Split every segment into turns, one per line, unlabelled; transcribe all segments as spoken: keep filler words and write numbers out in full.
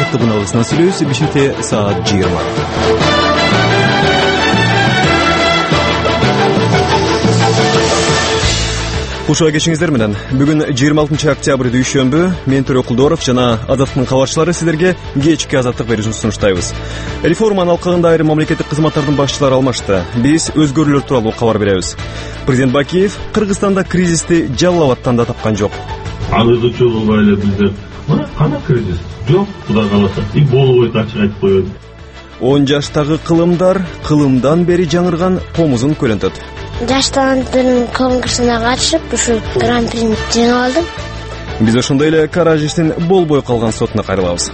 каттыгуна сүйлөбүз. Бишкекте саат жыйырма. Кушуга кечиңиздер менен. Бүгүн жыйырма алтынчы октябрь дүйшөмбү. Мен Төрөк Кулдоров жана Азаттыктын кабарчылары сиздерге кечки азаттык берүүсүн сунуштайбыз. Реформанын алкагында айрым мамлекеттик кызматтардын башчылары алмашты. Биз өзгөрүүлөр тууралуу кабар беребиз. Президент Бакиев Кыргызстанда кризисти Жалал Абадтан да тапкан жок.
Аны чогулбай эле бизде мына кана кризис жок, Кудай кааласа, и болуп койду, ачык айтып коелу.
он жаштагы кылымдар кылымдан бери жаңырган комузун көлөнтөт.
Жаштардын конкурсуна катышып, ушул гран-прини жеңип алдым.
Биз ошондой эле Каражиштин болбой калган сотуна кайрылабыз.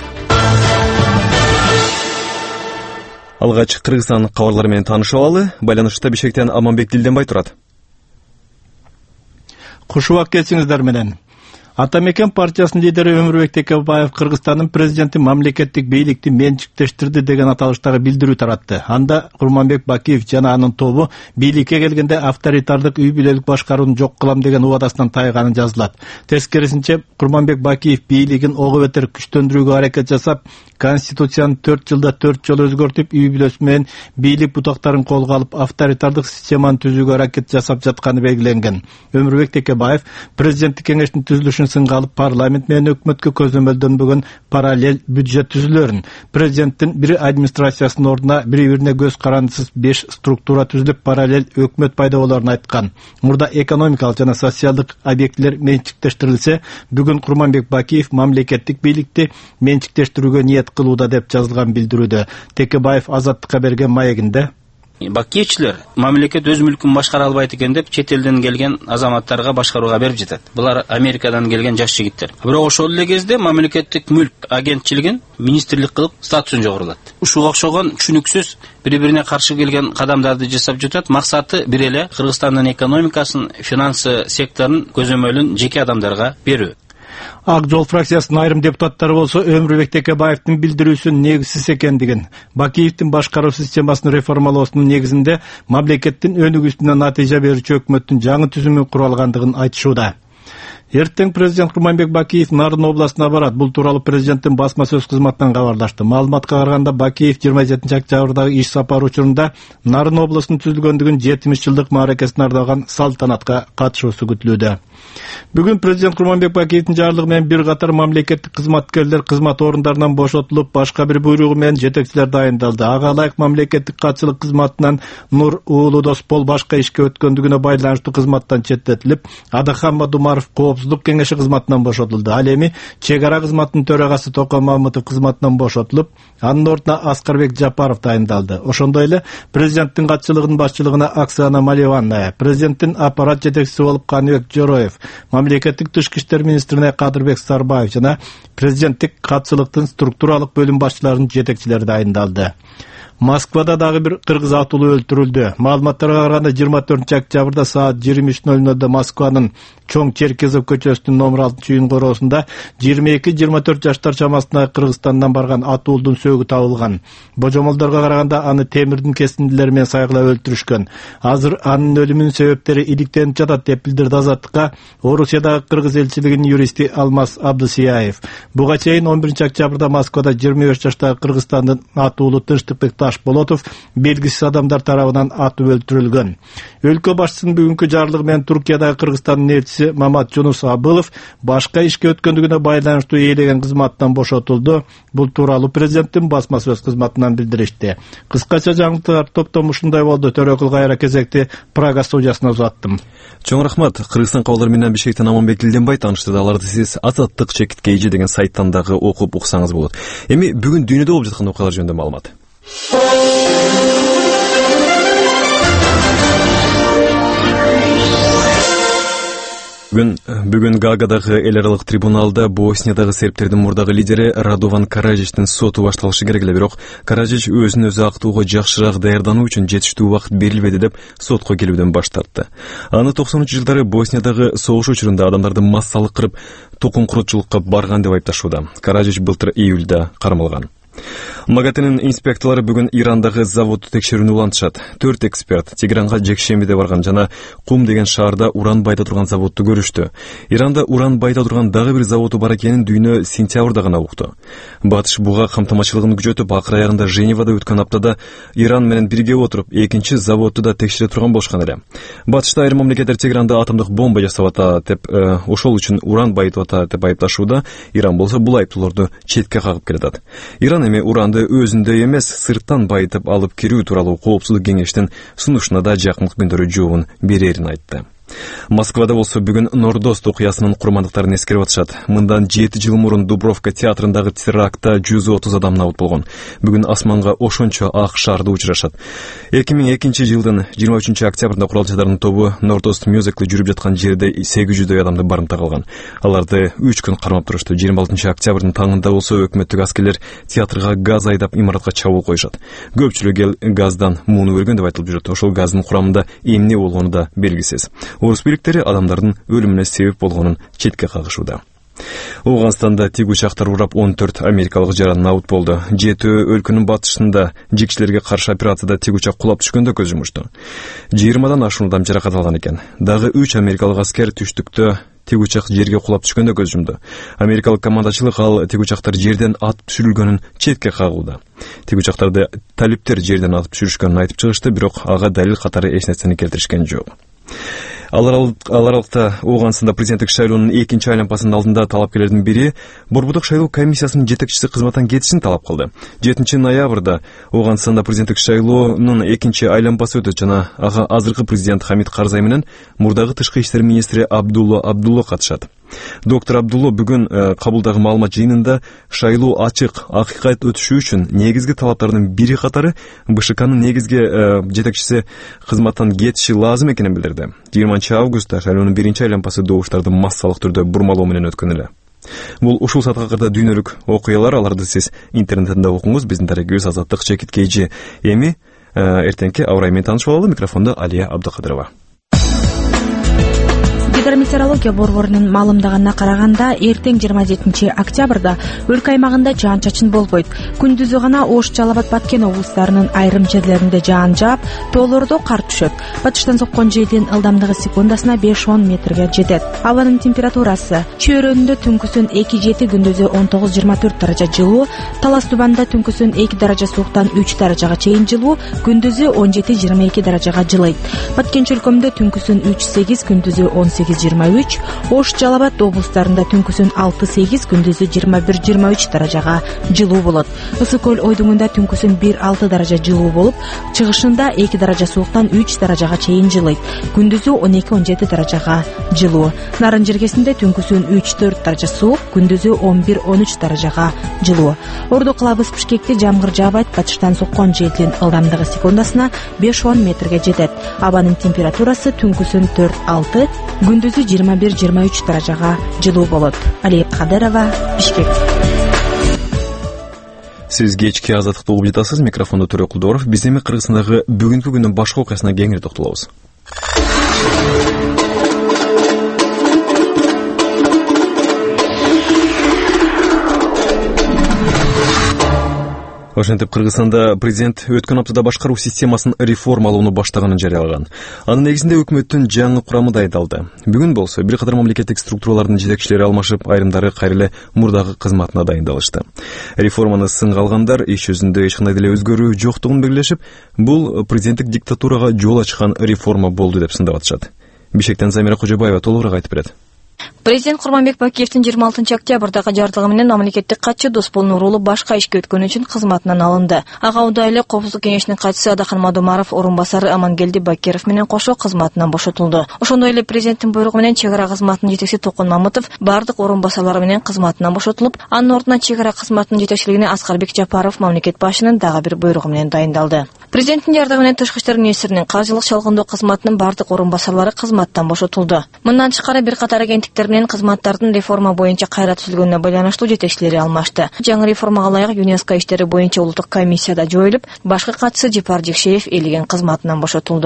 Алгач Кыргызстан кабарлары менен таанышып алалы. Байланышта Бишкектен Аманбек Дилденбай турат.
Куш убак келсиңиздер менен. Атамекен партиясынын лидери Өмүрбек Текебаев Кыргызстандын президенти мамлекеттик бийликти менчиктештирди деген аталыштагы билдирүү таратты. Анда Курманбек Бакиев жана анын тобу бийликке келгенде авторитардык үй бүлөлүк башкарууну жок кылам деген убадасынан тайганы жазылат. Тескерисинче Курманбек Бакиев бийлигин ого бетер күчтөндүрүүгө аракет жасап, Конституцияны төрт жылда төрт жолу өзгөртүп, үй бүлөсү менен бийлик бутактарын колго алып, авторитардык системаны түзүүгө аракет жасап жатканы белгиленген. Өмүрбек Текебаев президенттик кеңештин түзүлүшүн сынга алып, парламент менен өкмөткө көзөмөлдөнбөгөн параллель бюджет түзүлөрүн, президенттин бир администрациясынын ордуна бири-бирине көз карандысыз беш структура түзүлүп, параллель өкмөт пайда болоорун айткан. Мурда экономикалык жана социалдык объектилер менчиктештирилсе, бүгүн Курманбек Бакиев мамлекеттик бийликти менчиктештирүүгө ниет кылууда деп жазылган билдирүүдө. Текебаев Азаттыкка берген маегинде
Бакиевчилер мамлекет өз мүлкүн башкара албайт экен деп чет элден келген азаматтарга башкарууга берип жатат. Булар Америкадан келген жаш жигиттер. Бирок ошол эле кезде мамлекеттик мүлк агентчилигин министрлик кылып статусун жогорулат. Ушуга окшогон түшүнүксүз бири-бирине каршы келген кадамдарды жасап жатат. Максаты бир эле Кыргызстандын экономикасын, финансы секторун көзөмөлүн жеке адамдарга берүү.
Ак жол фракциясынын айрым депутаттары болсо Өмүрбек Текебаевдин билдирүүсүнүн негизсиз экендигин, Бакиевдин башкаруу системасын реформалоосунун негизинде мамлекеттин өнүгүүсүнө натыйжа берүүчү өкмөттүн жаңы түзүмү куралгандыгын айтышууда. Эртең президент Курманбек Бакиев Нарын областына барат. Бул тууралуу президенттин басма сөз кызматынан кабарлашты. Маалыматка караганда Бакиев жыйырма жетинчи октябрдагы иш сапары учурунда Нарын областынын түзүлгөндүгүн жетимиш жылдык мааракесине арналган салтанатка катышуусу күтүлүүдө. Бүгүн президент Курманбек Бакиевдин жарлыгы менен бир катар мамлекеттик кызматкерлер кызмат орундарынан бошотулуп, башка бир буйругу менен жетекчилер дайындалды. Ага ылайык мамлекеттик катчылык кызматынан Нур Уулу Доспол башка ишке өткөндүгүнө байланыштуу кызматтан четтетилип, Адахан Мадумаров Коопсуздук кеңеши кызматынан бошотулду. Ал эми чек ара кызматынын төрагасы Токон Мамытов кызматынан бошотулуп, анын ордуна Аскарбек Жапаров дайындалды. Ошондой эле президенттин катчылыгынын башчылыгына Оксана Маливанная, президенттин аппарат жетекчиси болуп Каныбек Жороев, мамлекеттик тышкы иштер министрине Кадырбек Сарбаев жана президенттик катчылыктын структуралык бөлүм башчыларынын жетекчилери дайындалды. Москвада дагы бир кыргыз атуулу өлтүрүлдү. Маалыматтарга караганда жыйырма төртүнчү октябрда саат жыйырма үч ноль нолдо Москванын Чоң Черкезов көчөсүнүн номер алтынчы үйүн короосунда жыйырма эки жыйырма төрт жаштар чамасындагы Кыргызстандан барган атуулдун сөөгү табылган. Божомолдорго караганда аны темирдин кесиндилери менен сайгылап өлтүрүшкөн. Азыр анын өлүмүнүн себептери иликтенип жатат деп билдирди Азаттыкка Орусиядагы кыргыз элчилигинин юристи Алмаз Абдысияев. Буга чейин он биринчи октябрда Москвада жыйырма беш жаштагы Кыргызстандын атуулу Тынчтыкбек Ташболотов белгисиз адамдар тарабынан атып өлтүрүлгөн. Өлкө башчысынын бүгүнкү жарлыгы менен Туркиядагы Кыргызстандын элчиси Мамат Жунус Абылов башка ишке өткөндүгүнө байланыштуу ээлеген кызматтан бошотулду. Бул тууралуу президенттин басма сөз кызматынан билдиришти. Кыскача жаңылыктар топтом ушундай болду. Төрөкүл кайра кезекти Прага студиясына узаттым.
Чоң рахмат. Кыргызстан кабарлары менен Бишкектен Аманбек Дилденбай тааныштырды. Аларды сиз Азаттык чекит кей жи деген сайттан дагы окуп уксаңыз болот. Эми бүгүн дүйнөдө болуп жаткан окуялар жөнүндө маалымат. Бүгүн бүгүн Гаагадагы эл аралык трибуналда Босниядағы сербтердин мурдагы лидери Радован Каражичтин соту башталышы керек эле, бирок Каражич өзүн өзү актоого жакшыраак даярдануу үчүн жетиштүү убакыт берилбеди деп сотко келүүдөн баш тартты. Аны токсонунчу жылдары Босниядағы согуш учурунда адамдарды массалык кырып, токун курутчулукка барган деп айыпташууда. Каражич былтыр июлда кармалган. МАГАТЭнин инспекторлору бүгүн Ирандагы заводду текшерүүнү улантышат. Төрт эксперт Тегеранга жекшембиде барган жана Кум деген шаарда уран байыта турган заводду көрүштү. Иранда уран байыта турган дагы бир заводу бар экенин дүйнө сентябрда гана укту. Батыш буга камтамашчылыгын күчөтүп, акыр аягында Женевада өткөн аптада Иран менен бирге отуруп, экинчи заводду да текшере турган болушкан эле. Батышта айрым мамлекеттер Тегеранды атомдук бомба жасап атат деп, ошол үчүн уран байытып атат деп айыпташууда. Иран болсо бул айыптоолорду четке кагып келатат. Иран эми уранды өзүндө эмес, сырттан байытып алып кирүү тууралуу Коопсуздук кеңештин сунушуна да жакынкы күндөрү жообун берерин айтты. Москвада болсо бүгүн Нордост окуясынын курмандыктарын эскерип атышат. Мындан жети жыл мурун Дубровка театрындагы терактта жүз отуз адам набыт болгон. Бүгүн асманга ошончо ак шарды учурашат. эки миң экинчи жылдын жыйырма үчүнчү октябрында куралчылардын тобу Нордост мюзикли жүрүп жаткан жерде сегиз жүздөй адамды барымта калган. Аларды үч күн кармап турушту. жыйырма алтынчы октябрдын таңында болсо өкмөттүк аскерлер театрга газ айдап имаратка чабуул коюшат. Көпчүлүк эл газдан мууну көргөн деп айтылып жүрөт. Ошол газдын курамында эмне болгону да белгисиз. Орус бийликтери адамдардын өлүмүнө себеп болгонун четке кагышууда. Ауганстанда тиг учактар урап он төрт америкалык жаран набыт болду. Жетөө өлкөнүн батышында жикчилерге каршы операцияда тиг учак кулап түшкөндө көз жумушту. жыйырмадан ашуун адам жаракат алган экен. Дагы үч америкалык аскер түштүктө тиг учак жерге кулап түшкөндө көз жумду. Америкалык командачылык ал тиг учактар жерден атып түшүрүлгөнүн четке кагууда. Тиг учактарды талиптер жерден атып түшүрүшкөнүн айтып чыгышты, бирок ага далил катары эч нерсени келтиришкен жок. Ал аралыкта Ауганстанда президенттик шайлоонун экинчи айланпасынын алдында талапкерлердин бири Борбордук шайлоо комиссиясынын жетекчиси кызматтан кетишин талап кылды. жетинчи ноябрда Ауганстанда президенттик шайлоонун экинчи айланпасы өтөт жана ага азыркы президент Хамид Карзай менен мурдагы тышкы иштер министри Абдулло Абдулло катышат. Доктор Абдулло бүгүн кабулдагы маалымат жыйынында шайлоо ачык, акыйкат өтүшү үчүн негизги талаптардын бири катары БШКнын негизги жетекчиси кызматтан кетиши лазым экенин билдирди. жыйырманчы августта шайлоонун биринчи айланпасы добуштарды массалык түрдө бурмалоо менен өткөн эле. Бул ушул саатка дүйнөлүк окуялар, аларды сиз интернетинде окуңуз. Биздин дарегибиз Азаттык Чекит Кейжи. Эми эртеңки аба ырайы менен таанышып алалы. Микрофондо Алия Абдыкадырова.
Гидрометеорология борборунун маалымдаганына караганда, эртең жыйырма жетинчи октябрда өлкө аймагында жаан-чачын болбойт. Күндүзү гана Ош, Жалал Абад, Баткен облустарынын айрым жерлеринде жаан жаап, тоолордо кар түшөт. Батыштан соккон желдин ылдамдыгы секундасына беш он метрге жетет. Абанын температурасы чөйрөнүндө түнкүсүн эки жети, күндүзү он тогуз жыйырма төрт даража жылуу, Талас Тубанда түнкүсүн эки даража сууктан үч даражага чейин жылуу, күндүзү он жети жыйырма эки даражага жылыйт. Баткен чөлкөмдө түнкүсүн үч сегиз, күндүзү он сегиз жыйырма үч, Ош, Жалал Абад облустарында түнкүсүн алты сегиз, күндүзү жыйырма бир жыйырма үч даражага жылуу болот. Ысык көл ойдуңунда түнкүсүн бир алты даража жылуу болуп, чыгышында эки даража сууктан үч даражага чейин жылыйт. Күндүзү он эки он жети даражага жылуу. Нарын жергесинде түнкүсүн үч төрт даража суук, күндүзү он бир он үч даражага жылуу. Орду кылабыз Бишкекте жамгыр жаабайт, батыштан соккон желдин ылдамдыгы секундасына беш он метрге жетет. Абанын температурасы түнкүсүн төрт алты, күндүзү жыйырма бир жыйырма үч даражага жылуу болот. Алия Кадырова, Бишкек.
Сиз кечки Азаттыкты угуп жатасыз. Микрофондо Төрө Кулдоров. Биз эми Кыргызстандагы бүгүнкү күндүн башка окуясына кеңири токтолобуз. Ошентип Кыргызстанда президент өткөн аптада башкаруу системасын реформалоону баштаганын жарыялаган. Анын негизинде өкмөттүн жаңы курамы дайындалды. Бүгүн болсо бир катар мамлекеттик структуралардын жетекчилери алмашып, айрымдары кайра эле мурдагы кызматына дайындалышты. Реформаны сынга алгандар иш жүзүндө эч кандай деле өзгөрүү жоктугун белгилешип, бул президенттик диктатурага жол ачкан реформа болду деп сындап атышат. Бишкектен Замира Кожобаева толугураак айтып берет.
Президент Курманбек Бакиевдин жыйырма алтынчы октябрдагы жардыгы менен мамлекеттик катчы Доспол Нурулу башка ишке өткөнү үчүн кызматынан алынды. Ага удай эле Коопсуздук кеңешинин катчысы Адахан Мадумаров орун басары Амангелди Бакиров менен кошо кызматынан бошотулду. Ошондой эле президенттин буйругу менен чек ара кызматынын жетекчиси Токун Мамытов бардык орун басарлары менен кызматынан бошотулуп, анын ордуна чек ара кызматынын жетекчилигине Аскарбек Жапаров мамлекет башчынын дагы бир буйругу менен дайындалды. Президенттин жардыгы менен Тышкы иштер министринин каржылык чалгындоо кызматынын бардык орун басарлары кызматтан бошотулду. Мындан тышкары бир катар агенттиктер менен кызматтардын реформа боюнча кайра түзүлгөнүнө байланыштуу жетекчилери алмашты. Жаңы реформага ылайык ЮНЕСКО иштери боюнча улуттук комиссияда жоюлуп, башкы катчысы Жипар Жекшеев элеген кызматынан бошотулду.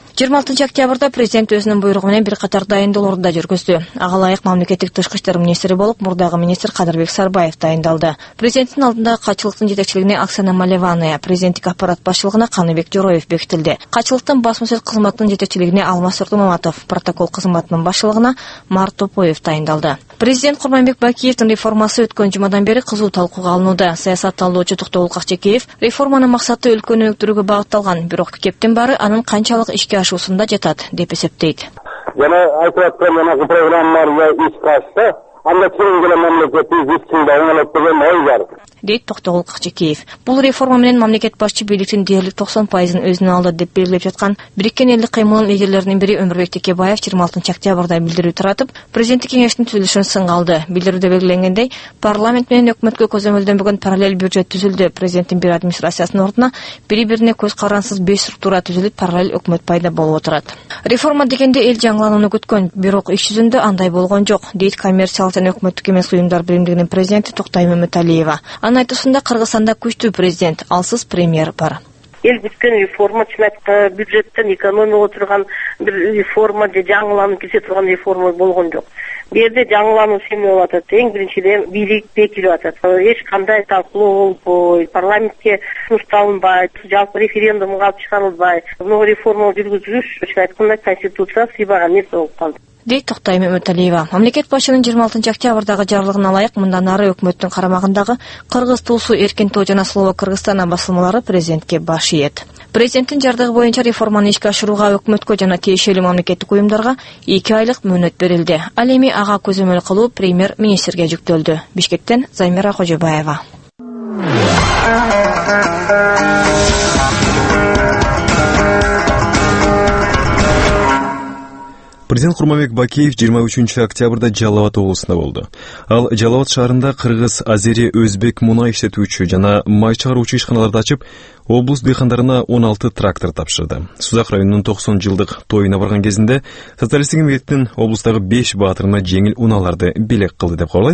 жыйырма алтынчы октябрда президент өзүнүн буйругу менен бир катар дайындоолорду да жүргүздү. Ага ылайык мамлекеттик тышкы иштер министри болуп мурдагы министр Кадырбек Сарбаев дайындалды. Президенттин алдындагы катчылыктын жетекчилигине Оксана Малеванова, президенттик аппарат башчылыгына Каныбек Жороев бекитилди. Катчылыктын басма-сөз кызматынын жетекчилигине Алмаз Турдумаматов, протокол кызматынын башчылыгына Март Топоев дайындалды. Президент Курманбек Бакиевдин реформасы өткөн жумадан бери кызуу талкууга алынууда. Саясат талдоочу Токтогул Какчекеев реформанын максаты өлкөнү өнүктүрүүгө багытталган, бирок кептин баары анын канчалык ишке ашуусунда жатат деп эсептейт.
Жана айтып аткан мына программаларга ишке ашса, анда кийинки мамлекеттин жүзүндө оңолот деген ой бар.
Дейт Токтогул Какчекеев. Бул реформа менен мамлекет башчы бийликтин дээрлик токсон пайызын өзүнө алды деп белгилеп жаткан Бириккен элдик кыймылдын лидерлеринин бири Өмүрбек Текебаев жыйырма алтынчы октябрда билдирүү таратып, президенттик кеңештин түзүлүшүн сынга алды. Билдирүүдө белгиленгендей, парламент менен өкмөткө көзөмөлдөнбөгөн параллель бюджет түзүлдү. Президенттин бир администрациясынын ордуна бири-бирине көз карансыз беш структура түзүлүп, параллель өкмөт пайда болуп отурат. Реформа дегенде эл жаңыланууну күткөн, бирок иш жүзүндө андай болгон жок, дейт коммерциялык жана өкмөттүк эмес уюмдар биримдигинин президенти Токтай Мөмөталиева. Анын айтуусунда Кыргызстанда күчтүү президент, алсыз премьер бар.
Эл бүткөн реформа, чын айтканда бюджеттен экономия отурган бир реформа же жаңыланып кете турган реформа болгон жок. Бу жерде жаңылануу эмне болуп атат? Эң биринчиден бийлик бекилип атат. Эч кандай талкуулоо болбой, парламентке сунушталынбай, жалпы референдумга алып чыгарылбай, мына реформа жүргүзүш, чын айтканда конституция сыйбаган нерсе болуп калды. Дейт
Токтай Мөмөталиева. Мамлекет башчынын жыйырма алтынчы октябрдагы жарлыгына ылайык мындан ары өкмөттүн карамагындагы Кыргыз туусу Эркин Тоо жана Слово Кыргызстан басылмалары президентке баш ийет. Президенттин жардыгы боюнча реформаны ишке ашырууга өкмөткө жана тиешелүү мамлекеттик уюмдарга эки айлык мөөнөт берилди. Ал эми ага көзөмөл кылуу премьер-министрге жүктөлдү. Бишкектен Займира Кожобаева.
Президент Курманбек Бакиев жыйырма үчүнчү октябрда Жалал Абад облусунда болду. Ал Жалал Абад шаарында кыргыз, азери, өзбек мунай иштетүүчү жана май чыгаруучу ишканаларды ачып, облус дыйкандарына он алты трактор тапшырды. Сузак районунун токсон жылдык тоюна барган кезинде социалисттик эмгектин облустагы беш баатырына жеңил унааларды белек кылды деп кабарлайт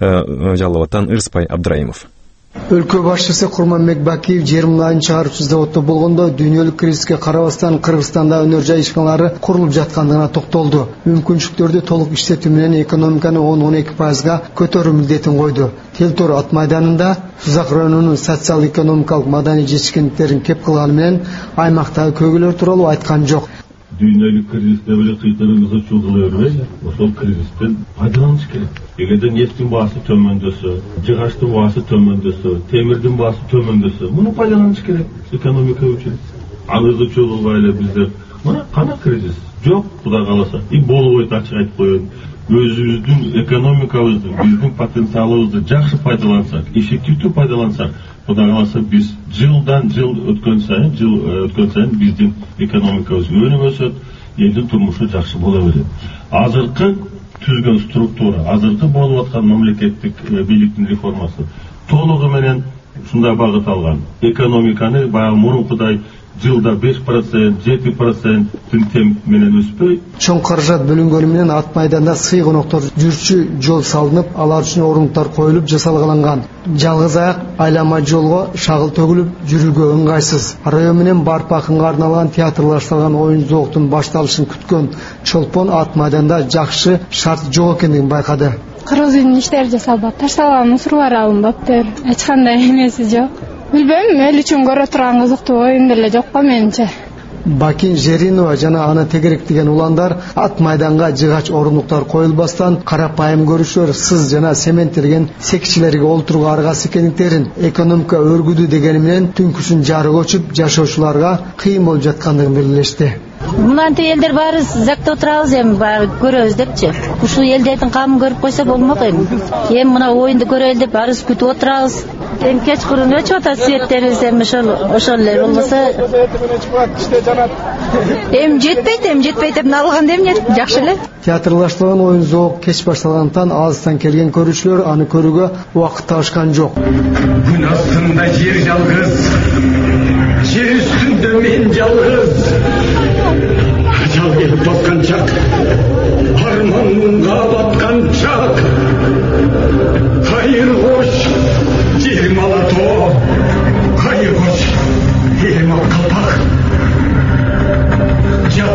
Жалал Абадтан Ырыспай Абдраимов.
Өлкө башчысы Курманбек Бакиев жыйырма айын чыгаруучу заводдо болгондо дүйнөлүк кризиске карабастан Кыргызстанда өнөр жай ишканалары курулуп жаткандыгына токтолду. Мүмкүнчүлүктөрдү толук иштетүү менен экономиканы он он эки пайызга көтөрүү милдетин койду. Телтор ат майданында Сузак районунун социал-экономикалык маданий жетишкендиктерин кеп кылганы менен аймактагы көйгөйлөр тууралуу айткан жок.
Дүйнөлүк кризисте беле кыйтырыңызды чуулгула бербей, ошол кризистен пайдаланыш керек. Эгерде нефтин баасы төмөндөсө, жыгачтын баасы төмөндөсө, темирдин баасы төмөндөсө, муну пайдаланыш керек экономика үчүн. Аны чуулгубай эле биздер, мына кана кризис жок, Кудай кааласа, и болбойт, ачык айтып коеюн. Өзүбүздүн экономикабызды, биздин потенциалыбызды жакшы пайдалансак, эффективдүү пайдалансак, Кудай кааласа биз жылдан жыл өткөн сайын, жыл өткөн сайын биздин экономикабыз өнүп өсөт, элдин турмушу жакшы боло берет. Азыркы түзгөн структура, азыркы болуп аткан мамлекеттик бийликтин реформасы толугу менен ушундай багыт алган. Экономиканы баягы мурункудай жылда беш процент, жети проценттин темп менен өспөй.
Чоң каражат бөлүнгөнү менен ат майданда сый коноктор жүрчү жол салынып, алар үчүн орунтуктар коюлуп жасалгаланган. Жалгыз аяк айлама жолго шагыл төгүлүп жүрүүгө ыңгайсыз. Район менен барып акынга арналган театрлаштырылган оюн зооктун башталышын күткөн чолпон ат майданда жакшы шарт жок экендигин байкады.
Кыргыз үйүнүн иштери жасалбап, ташталган мусорлар алынбаптыр. Эч кандай эмеси жок. Билбейм, эл үчүн көрө турган кызыктуу оюн деле жок го менимче.
Бакин Жеринова жана аны тегерек деген уландар ат майданга жыгач орундуктар коюлбастан карапайым көрүүчүлөр сыз жана сементтелген секчилерге олтурууга аргасыз экендиктерин, экономика өргүдү дегени менен түнкүсүн жарык өчүп жашоочуларга кыйын болуп жаткандыгын белгилешти.
Мынантип элдер баары закта отурабыз, эми баары көрөбүз депчи. Ушул элдердин камын көрүп койсо болмок эми. Эми мына оюнду көрөлү деп баарыбыз күтүп отурабыз. Эми кечкурун өчүп атат светтерибиз, эми ошол ошол эле болбосо. Эми жетпейт, эми жетпейт деп алганда эмне жакшы эле.
Театрлаштырылган оюн зоок кеч башталгандыктан алыстан келген көрүүчүлөр аны көрүүгө убакыт табышкан жок.
Күн астында жер жалгыз, жер үстүндө мен жалгыз. Ажал келип тоскан чак, арманга баткан чак. Кайыр кош, жерим алато, кайыр кош, элим ал калпак.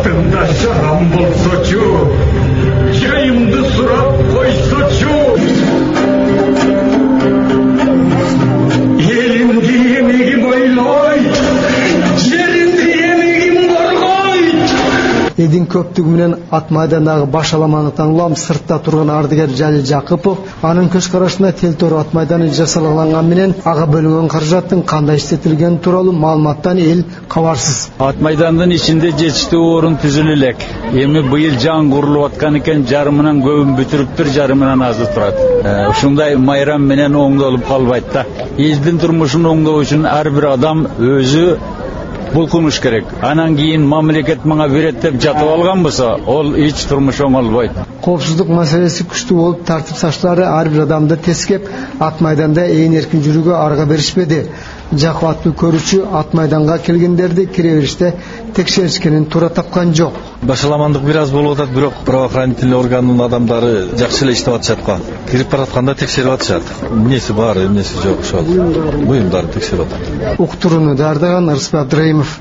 көптүгү менен ат майдандагы баш аламандыктан улам сыртта турган ардыгер Жалил Жакыпов анын көз карашына Телтор ат майданы жасалган менен ага бөлүнгөн каражаттын кандай иштетилгени тууралуу маалыматтан эл кабарсыз.
Ат майдандын ичинде жетиштүү орун түзүлө элек. Эми быйыл жаңы курулуп аткан экен, жарымынан көбүн бүтүрүптүр, жарымынан азы турат. Ушундай майрам менен оңдолуп калбайт да. Элдин турмушун оңдоо үчүн ар бир адам өзү булкунуш керек. Анан кийин мамлекет мага берет деп жатып алган болсо, ол эч турмуш оңолбойт.
Коопсуздук маселеси күчтүү болуп, тартип сакчылары ар бир адамды тескеп, ат майданда ээн эркин жүрүүгө арга беришпеди. Жакып аттуу көрүүчү ат майданга келгендерди кире бериште текшеришкенин туура тапкан жок.
Башаламандык бир аз болуп атат, бирок правоохранительный органдын адамдары жакшы эле иштеп атышат го. Кирип баратканда текшерип атышат. Эмнеси бар, эмнеси жок ошол. Буюмдарды текшерип атат.
Уктурууну даярдаган Рыспек Абдыраимов.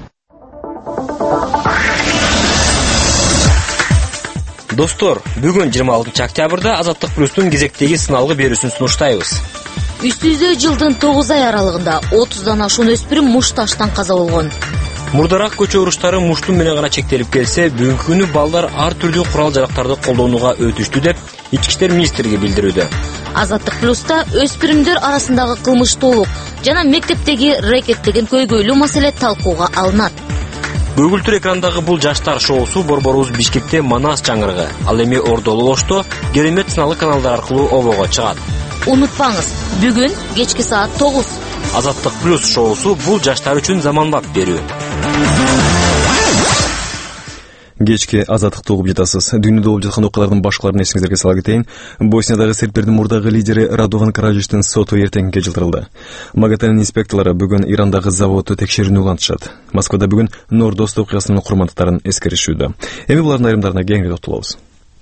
Достор, бүгүн жыйырма алтынчы октябрда Азаттык плюстун кезектеги сыналгы берүүсүн сунуштайбыз.
Үстүздө жылдын тогуз ай аралыгында отуздан ашуун өспүрүм муш таштан каза болгон.
Мурдараак көчө уруштары муштун менен гана чектелип келсе, бүгүнкү күнү балдар ар түрдүү курал-жарактарды колдонууга өтүштү деп Ички иштер министрлиги билдирүүдө.
Азаттык плюста өспүрүмдөр арасындагы кылмыштуулук жана мектептеги рэкет деген көйгөйлүү маселе талкууга алынат.
Көгүлтүр экрандагы бул жаштар шоусу борборубуз Бишкекте Манас чаңырыгы, ал эми Ордолу Ошто керемет сыналгы каналдар аркылуу обого чыгат.
Унутпаңыз, бүгүн кечки саат тогуз.
Азаттык плюс шоусу бул жаштар үчүн заманбап берүү.
Кечки азаттыкты угуп жатасыз. Дүйнөдө болуп жаткан окуялардын башкаларын эсиңиздерге сала кетейин. Босниядагы сербтердин мурдагы лидери Радован Караджичтин соту эртеңге жылдырылды. МАГАТЭнин инспекторлору бүгүн Ирандагы заводду текшерүүнү улантышат. Москвада бүгүн Нордост окуясынын курмандыктарын эскеришүүдө. Эми булардын айрымдарына кеңири токтолобуз.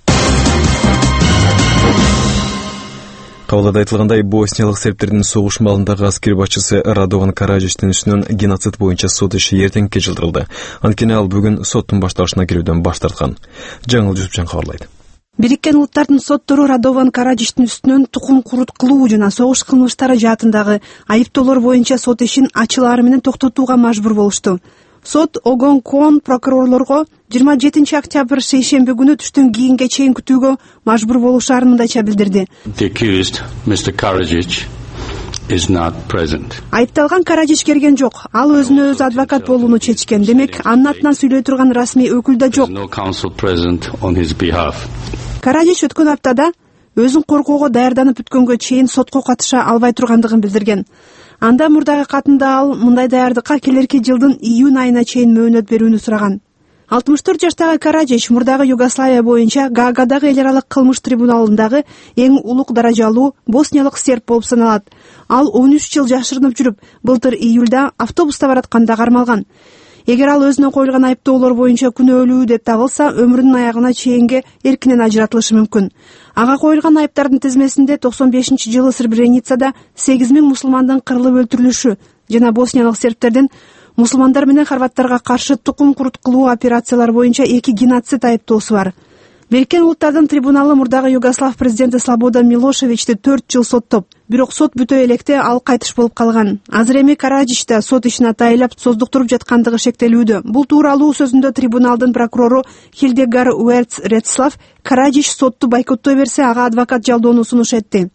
Кабылда айтылгандай, босниялык сербтердин согуш маалындагы аскер башчысы Радован Караджичтин үстүнөн геноцид боюнча сот иши эртеңге жылдырылды. Анткени ал бүгүн соттун башталышына келүүдөн баш тарткан. Жаңыл Жусупжан кабарлайт.
Бириккен Улуттардын соттору Радован Караджичтин үстүнөн тукум курут кылуу жана согуш кылмыштары жаатындагы айыптоолор боюнча сот ишин ачылаары менен токтотууга мажбур болушту. Сот Огон Кон прокурорлорго жыйырма жетинчи октябрь шейшемби күнү түштөн кийинге чейин күтүүгө мажбур болушаарын мындайча билдирди.
The accused, Mister Karadzic, is not present.
Айыпталган Караджич келген жок. Ал өзүнө өзү адвокат болууну чечкен. Демек, анын атынан сүйлөй турган расмий өкүл да жок.
No counsel present on his behalf.
Караджич өткөн аптада өзүн коргоого даярданып бүткөнгө чейин сотко катыша албай тургандыгын билдирген. Анда мурдагы катында ал мындай даярдыкка келерки жылдын июнь айына чейин мөөнөт берүүнү сураган. алтымыш төрт жаштагы Караджич мурдагы Югославия боюнча Гаагадагы эл аралык кылмыш трибуналындагы эң улук даражалуу босниялык серб болуп саналат. Ал он үч жыл жашырынып жүрүп, былтыр июлда автобуста баратканда кармалган. Эгер ал өзүнө коюлган айыптоолор боюнча күнөөлүү деп табылса, өмүрүнүн аягына чейинге эркинен ажыратылышы мүмкүн. Ага коюлган айыптардын тизмесинде токсон бешинчи жылы Сребреницада сегиз миң мусулмандын кырылып өлтүрүлүшү жана босниялык сербтердин мусулмандар менен хорваттарга каршы тукум курут кылуу операциялар боюнча эки геноцид айыптоосу бар. Бириккен Улуттардын трибуналы мурдагы Югослав президенти Слободан Милошевичти төрт жыл соттоп, бирок сот бүтө электе ал кайтыш болуп калган. Азыр эми Караджичта сот ишин атайлап создуктуруп жаткандыгы шектелүүдө. Бул тууралуу сөзүндө трибуналдын прокурору Хилдегар Уэрц Редслав Караджич сотту бойкоттой берсе, ага адвокат жалдоону сунуш этти.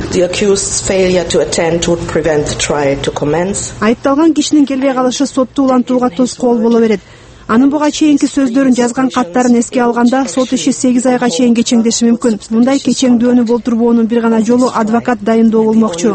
Айыпталган кишинин келбей калышы сотту улантууга тоскоол боло берет. Анын буга чейинки сөздөрүн жазган каттарын эске алганда сот иши сегиз айга чейин кечеңдеши мүмкүн. Мындай кечеңдүүнү болтурбоонун бир гана жолу адвокат дайындоо болмокчу.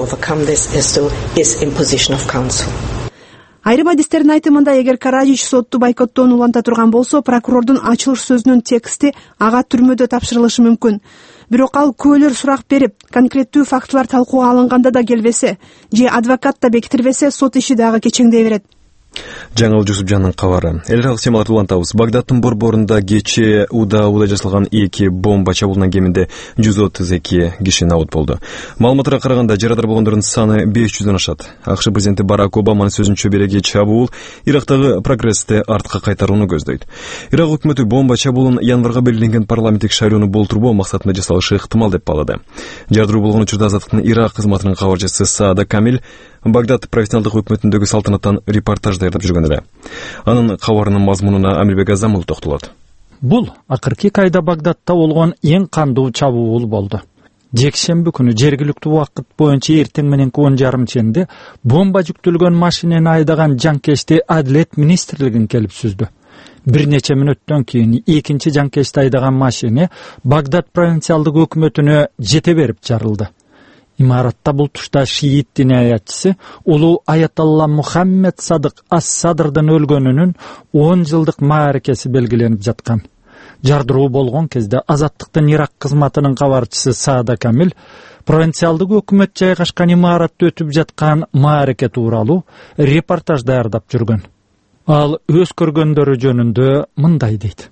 Айрым адистердин айтымында, эгер Караджич сотту бойкоттоону уланта турган болсо, прокурордун ачылыш сөзүнүн тексти ага түрмөдө тапшырылышы мүмкүн. Бирок ал күбөлөр сурак берип, конкреттүү фактылар талкууга алынганда да келбесе, же адвокат да бекитилбесе, сот иши дагы кечеңдей берет.
Жаңыл Жусупжандын кабары. Эл аралык темаларды улантабыз. Багдадтын борборунда кечээ уда-уда жасалган эки бомба чабуулган кеминде жүз отуз эки киши набыт болду. Маалыматтарга караганда, жарадар болгондордун саны беш жүздөн ашат. АКШ президенти Барак Обаманын сөзүнчө, береги чабуул Ирактагы прогрессти артка кайтарууну көздөйт. Ирак өкмөтү бомба чабуулун январга белгиленген парламенттик шайлоону болтурбоо максатында жасалышы ыктымал деп баалады. Жардыруу болгон учурда Азаттыктын Ирак кызматынын кабарчысы Саада Камил Багдад профессионалдык өкмөтүндөгү салтанаттан репортаж даярдап жүргөн эле. Анын кабарынын мазмунуна Амирбек Азамов токтолот.
Бул акыркы айда Багдадта болгон эң кандуу чабуул болду. Жекшемби күнү жергиликтүү убакыт боюнча эртең мененки он жарым ченде бомба жүктөлгөн машинени айдаган жанкечти Адилет министрлигин келип сүздү. Бир нече мүнөттөн кийин экинчи жанкечти айдаган машина Багдад провинциалдык өкмөтүнө жете берип жарылды. Имаратта бул тушта шиит дини аятчысы улуу Аятолла Мухаммед Садык ас-Садрдын өлгөнүнүн он жылдык мааракеси белгиленип жаткан. Жардыруу болгон кезде Азаттыктын Ирак кызматынын кабарчысы Саада Камил провинциалдык өкмөт жайгашкан имаратта өтүп жаткан маараке тууралуу репортаж даярдап жүргөн. Ал өз көргөндөрү жөнүндө мындай дейт.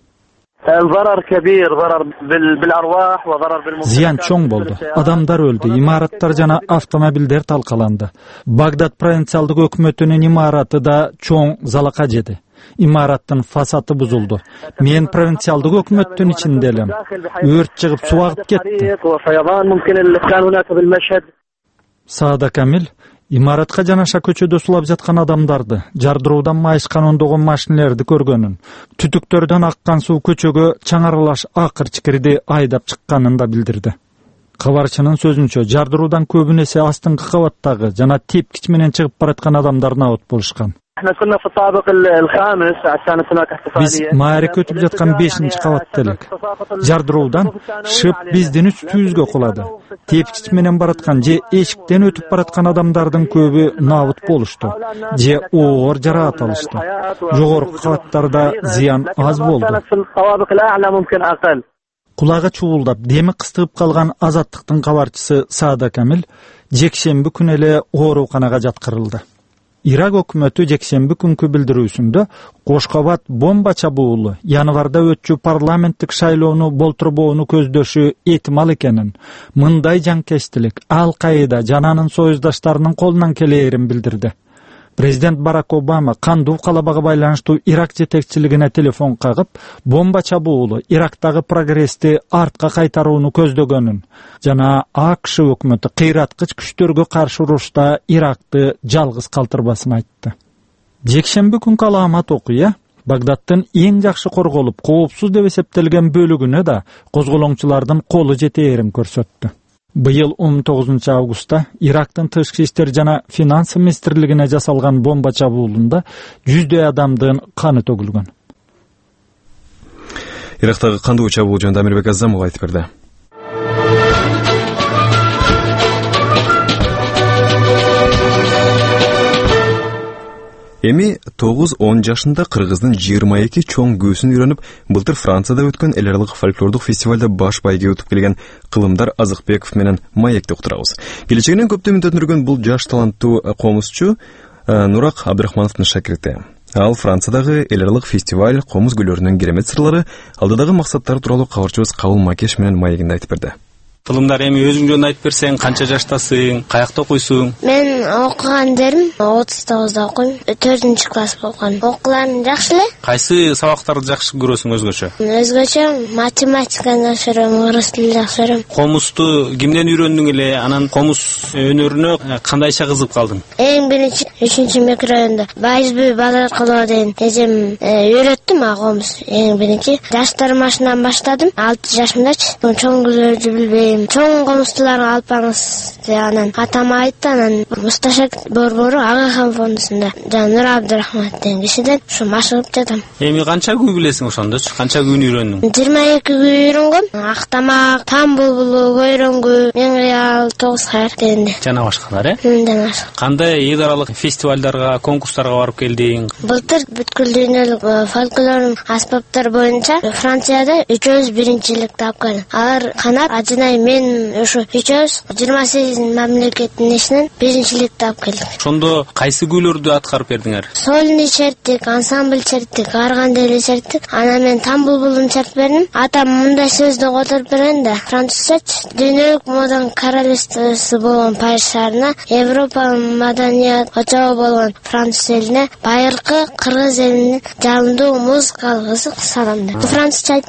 Зиян чоң болду. Адамдар өлдү, имараттар жана автомобилдер талкаланды. Багдад провинциалдык өкмөтүнүн имараты да чоң залака жеди. Имараттын фасады бузулду. Мен провинциалдык өкмөттүн ичинде элем. Өрт чыгып суу агып кетти. Саада Камил имаратка жанаша көчөдө сулап жаткан адамдарды, жардыруудан майышкан ондогон машинелерди көргөнүн, түтүктөрдөн аккан суу көчөгө чаңарылаш акыр-чикирди айдап чыкканын да билдирди. Кабарчынын сөзүнчө, жардыруудан көбүн эсе астыңкы кабаттагы жана тепкич менен чыгып бараткан адамдар набыт болушкан. Биз маараке өтүп жаткан бешинчи кабатта элек. Жардыруудан шып биздин үстүбүзгө кулады. Тепкич менен бараткан же эшиктен өтүп бараткан адамдардын көбү набыт болушту, же оор жараат алышты. Жогорку кабаттарда зыян аз болду. Кулагы чуулдап, деми кыстыгып калган Азаттыктын кабарчысы Саада Камил жекшемби күнү эле ооруканага жаткырылды. Ирак өкмөтү жекшемби күнкү билдирүүсүндө Кошкобат бомба чабуулу январда өтчү парламенттик шайлоону болтурбоону көздөшү этимал экенин, мындай жанкечтилик Ал-Каида жана анын союздаштарынын колунан келээрин билдирди. Президент Барак Обама кандуу калабага байланыштуу Ирак жетекчилигине телефон кагып, бомба чабуулу Ирактагы прогрессти артка кайтарууну көздөгөнүн жана АКШ өкмөтү кыйраткыч күчтөргө каршы урушта Иракты жалгыз калтырбасын айтты. Жекшемби күнкү аламат окуя Багдадтын эң жакшы корголуп, коопсуз деп эсептелген бөлүгүнө да козголоңчулардын колу жетээрин көрсөттү. Быйыл он тогузунчу августта Ирактын тышкы иштер жана финансы министрлигине жасалган бомба чабуулунда жүздөй адамдын каны төгүлгөн.
Ирактагы кандуу чабуул жөнүндө Амирбек Азамов айтып берди. Эми тогуз он жашында кыргыздын жыйырма эки чоң күүсүн үйрөнүп, былтыр Францияда өткөн эл аралык фольклордук фестивалда баш байге өтүп келген Кылымдар Азыкбеков менен маекти уктурабыз. Келечегинен көптөн үмүттөнүргөн бул жаш таланттуу комузчу Нурак Абдрахмановдун шакирти. Ал Франциядагы эл аралык фестиваль комуз гүлөрүнүн керемет сырлары, алдыдагы максаттары тууралуу кабарчыбыз Кабыл Макеш менен маегинде айтып берди.
Кылымдар, эми өзүң жөнүндө айтып берсең, канча жаштасың, каякта окуйсуң?
Мен окугандерим отуз тогузда окуйм, төртүнчү класс болгон. Окууларым жакшы эле.
Кайсы сабактарды жакшы көрөсүң өзгөчө?
Өзгөчө математиканы жакшы көрөм, орус тилин жакшы көрөм.
Комузду кимден үйрөндүң эле? Анан комуз өнөрүнө кандайча кызыгып калдың?
Эң биринчи үчүнчү микрорайондо Байызбүй Базаркулова деген эжем үйрөттү мага комуз. Эң биринчи жаштар машынан баштадым, алты жашымдачы. Чоң күлөрдү билбейм. Чоң комузтуларга алпаңыз анан атама айтты, анан Мусташек борбору Агахан фондусунда Жанур Абдрахманов деген кишиден ушу машыгып жатам.
Эми канча күү билесиң ошондочу? Канча күүнү үйрөндүң?
жыйырма эки күү үйрөнгөм. Актамак, Там булбулу, Көйрөңгү, Меңгиял, Тогуз кайыр дегенде.
Жана башкалар, э?
Мындан башка.
Кандай эл аралык фестивалдарга, конкурстарга барып келдиң?
Былтыр бүткүл дүйнөлүк фольклор аспаптар боюнча Францияда үчөөбүз биринчилик тапкан. Алар Канат, Ажынай, мен ушу үчөөбүз жыйырма сегиз мамлекеттин ичинен биринчилик таап келдик.
Ошондо кайсы күүлөрдү аткарып бердиңер?
Сольный черттик, ансамбль черттик, аргандели черттик. Анан мен Там булбулун чертип бердим. Атам мындай сөздү которуп берген да, французча дүйнөлүк моданын королевствосу болгон Париж шаарына, Европа маданият очогу болгон Француз элине, байыркы кыргыз элинин жалындуу музыкалык ызык саламдар. Французча айтып берейин.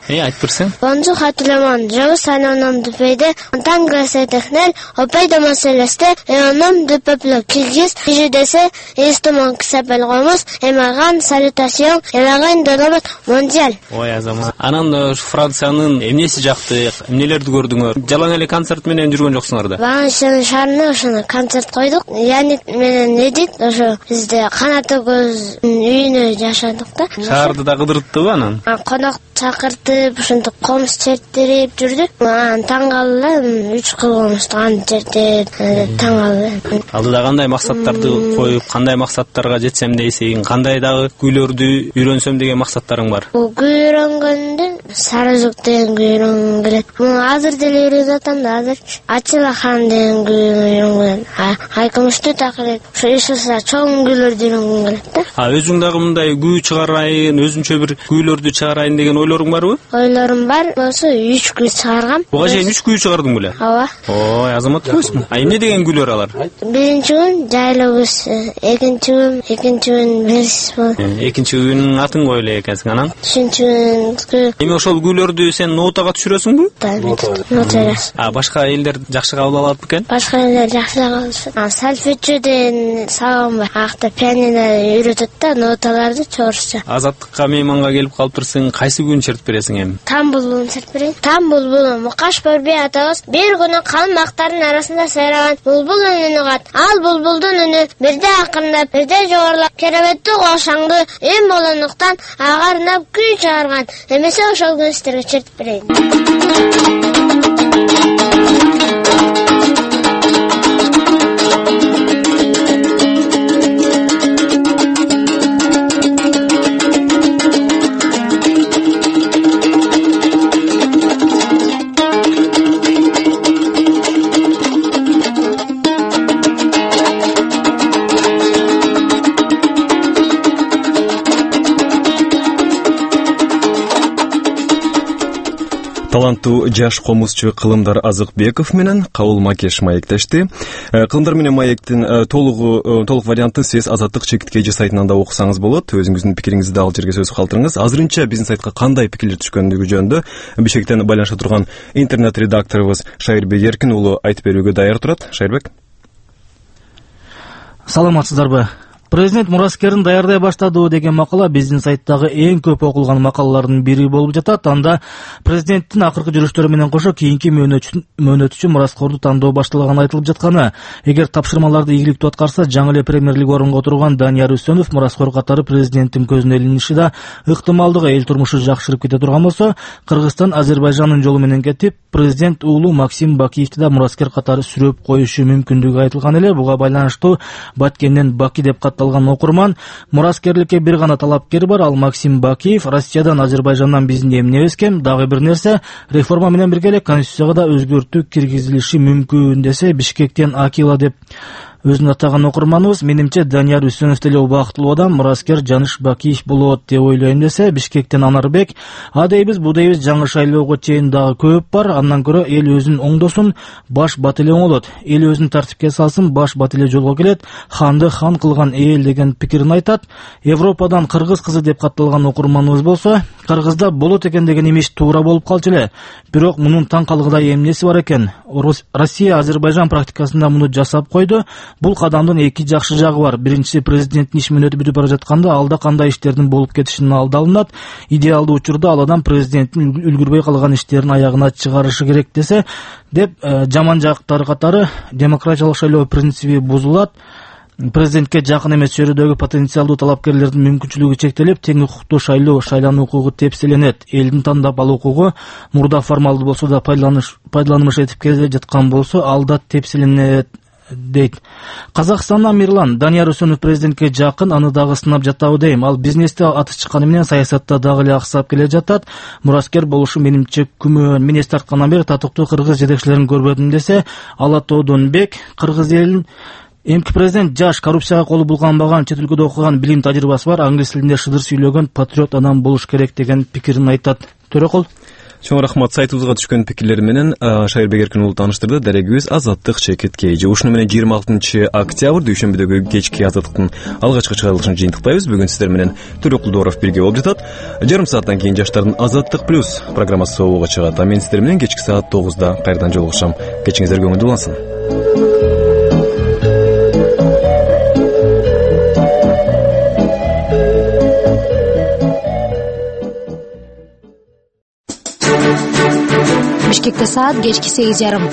Э, айтып берсең.
Bonjour Hatulaman, je vous salue au nom du pays en tant que secrétaire au pays de mon céleste et au nom du peuple kirghiz. Je décède instrument qui s'appelle Romus et ma grande salutation et la reine de l'homme mondial.
Ой, Азамат. Анан Франциянын эмнеси жакты, эмнелерди көрдүңөр? Жалаң эле концерт менен жүргөн жоксуңар да?
Багышын шаарына ошону концерт койдук. Яник менен Эдит ошо бизде канаты көз үйүнө жашадык да.
Шаарды да кыдырттыбы анан?
Конок чакыртып, ошентип комуз чертирип жүрдүк. Анан таң калды, үч кылгымызды аны чертип, таң калды.
Алдыда кандай максаттарды коюп, кандай максаттарга жетсем дейсиң, кандай дагы күүлөрдү үйрөнсөм деген максаттарың бар?
Бул күй үйрөнгөндө Сары Жүк деген күй үйрөнгүм келет. Муну азыр деле үйрөнүп атам да, азырчы. Ачыла хан деген күй үйрөнгөн. Айкымышты такыр. Ошо ишса чоң күүлөрдү үйрөнгүм келет да.
А өзүң дагы мындай күй чыгарайын, өзүнчө бир күүлөрдү чыгарайын деген ойлоруң барбы?
Ойлорум бар. Болсо үч күй чыгаргам.
Буга чейин үч күй чыгардың беле?
Ооба.
Ой, Азамат көзмү? А эмне деген күүлөр алар?
Биринчи күн жайлуу күз, экинчи күн, экинчи күн берсиз болот.
Экинчи күнүн атын кой эле экенсиң анан?
Үчүнчү күн.
Эми ошол күүлөрдү сен нотага түшүрөсүңбү?
Нотага.
А башка элдер жакшы кабыл алат бекен?
Башка элдер жакшы кабыл алат. А сальфиччо деген сабагым бар. Акта пианино үйрөтөт да, ноталарды чорусча.
Азаттыкка мейманга келип калыптырсың, кайсы күйүн чертип бересиң эми?
Там булбулун чертип берейин. Там булбулун Мукаш Борбей атабыз бир күнү калмактардын арасында сайраган булбул үнүн угат. Ал булбулдун үнү бирде акырындап, бирде жогорулап, керебетти кошаңды эм болгондуктан агарынап күй чыгарган. Эмесе ошол күнү сиздерге чертип берейин.
Таланттуу жаш комузчу Кылымдар Азыкбеков менен Кабыл Макеш маектешти. Кылымдар менен маектин толугу толук варианты сиз Азаттык чекит кж сайтынан да окусаңыз болот. Өзүңүздүн пикириңизди ал жерге сөз калтырыңыз. Азырынча биздин сайтка кандай пикирлер түшкөндүгү жөнүндө Бишкектен байланышта турган интернет редакторубуз Шайырбек Эркин уулу айтып берүүгө даяр турат. Шайырбек.
Саламатсыздарбы? Президент мураскерин даярдай баштады деген макала биздин сайттагы эң көп окулган макалалардын бири болуп жатат. Анда президенттин акыркы жүрүштөрү менен кошо кийинки мөөнөт үчүн мураскорду тандоо башталганы айтылып жатканы. Эгер тапшырмаларды ийгиликтүү аткарса, жаңы эле премьерлик орунга отурган Данияр Үсөнов мураскор катары президенттин көзүнө илиниши да ыктымалдыгы. Эл турмушу жакшырып кете турган болсо, Кыргызстан Азербайжандын жолу менен кетип, президент уулу Максим Бакиевди да мураскер катары сүрөп коюшу мүмкүндүгү айтылган эле. Буга байланыштуу Баткенден Баки деп катталган окурман: мураскерликке бир гана талапкер бар, ал Максим Бакиев. Россиядан, Азербайжандан биздин эмнебиз кем? Дагы бир нерсе, реформа менен бирге эле конституцияга да өзгөртүү киргизилиши мүмкүн десе, Бишкектен Акила деп өзүн атаган окурманыбыз: менимче Данияр Үсөнов деле убактылуу адам, мураскер Жаныш Бакиев болот деп ойлойм десе, Бишкектен Анарбек: а дейбиз, бу дейбиз, жаңы шайлоого чейин дагы көп бар, андан көрө эл өзүн оңдосун, баш бат эле оңолот, эл өзүн тартипке салсын, баш бат эле жолго келет, ханды хан кылган эл деген пикирин айтат. Европадан кыргыз кызы деп катталган окурманыбыз болсо, Кыргызда болот экен деген имиш туура болуп калчу эле, бирок мунун таң калгыдай эмнеси бар экен? Россия Азербайжан практикасында муну жасап койду. Бул кадамдын эки жакшы жагы бар. Биринчиси, президенттин иш мөөнөтү бүтүп бара жатканда алда кандай иштердин болуп кетишинин алды алынат. Идеалдуу учурда ал адам президенттин үлгүрбөй калган иштерин аягына чыгарышы керек десе, деп жаман жактары катары демократиялык шайлоо принциби бузулат. Президентке жакын эмес чөйрөдөгү потенциалдуу талапкерлердин мүмкүнчүлүгү чектелип, тең укуктуу шайлоо, шайлануу укугу тепселенет. Элдин тандап алуу укугу мурда формалдуу болсо да пайдаланыш этип келе жаткан болсо, ал да тепселенет дейт. Казакстандан Мирлан: Данияр Үсөнов президентке жакын, аны дагы сынап жатабы дейм. Ал бизнесте аты чыкканы менен саясатта дагы эле аксап келе жатат. Мураскер болушу менимче күмөн. Мен эс тарткандан бери татыктуу кыргыз жетекчилерин көрбөдүм десе, Алатоодон Бек: кыргыз элин эмки президент жаш, коррупцияга колу булганбаган, чет өлкөдө окуган, билим тажрыйбасы бар, англис тилинде шыдыр сүйлөгөн патриот адам болуш керек деген пикирин айтат. Төрөкул.
Чоң рахмат. Сайтыбызга түшкөн пикирлер менен Шайырбек Эркин уулу тааныштырды. Дарегибиз Азаттык чекиткейи. Ушуну менен жыйырма алтынчы октябрь дүйшөмбүдөгү кечки Азаттыктын алгачкы чыгарылышын жыйынтыктайбыз. Бүгүн сиздер менен Төрөк Кулдоров бирге болуп жатат. Жарым сааттан кийин жаштардын Азаттык плюс программасы соолугга чыгат. А мен сиздер менен кечки саат тогузда кайрадан жолугушам. Кечиңиздер көңүлдүү улансын.
Бишкекте саат кечки сегиз жарым.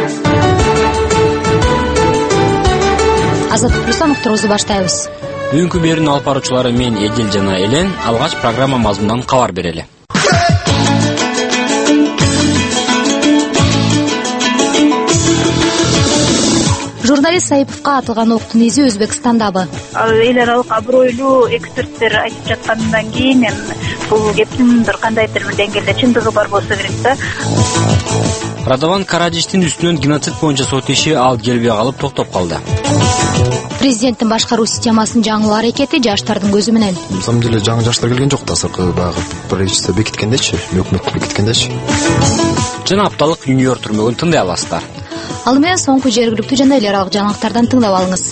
Азаттык плюс аныктыруубузду баштайбыз.
Бүгүнкү берүүнүн алып баруучулары мен Эдил жана Элен. Алгач программа мазмунунан кабар берели.
Журналист Саиповго атылган октун изи Өзбекстандабы?
Эл аралык абройлуу эксперттер айтып жаткандан кийин эми бул кептин бир кандайдыр бир деңгээлде чындыгы бар болсо керек да.
Радован Караджичтин үстүнөн геноцид боюнча сот иши ал келбей калып токтоп калды.
Президенттин башкаруу системасынын жаңылоо аракети жаштардын көзү менен.
На самом деле жаңы жаштар келген жок да, азыркы баягы правительство бекиткендечи, өкмөт бекиткендечи.
Жана апталык Нью-Йорк түрмөгүн тыңдай аласыздар.
Ал менен соңку жергиликтүү жана эл аралык жаңылыктардан тыңдап алыңыз.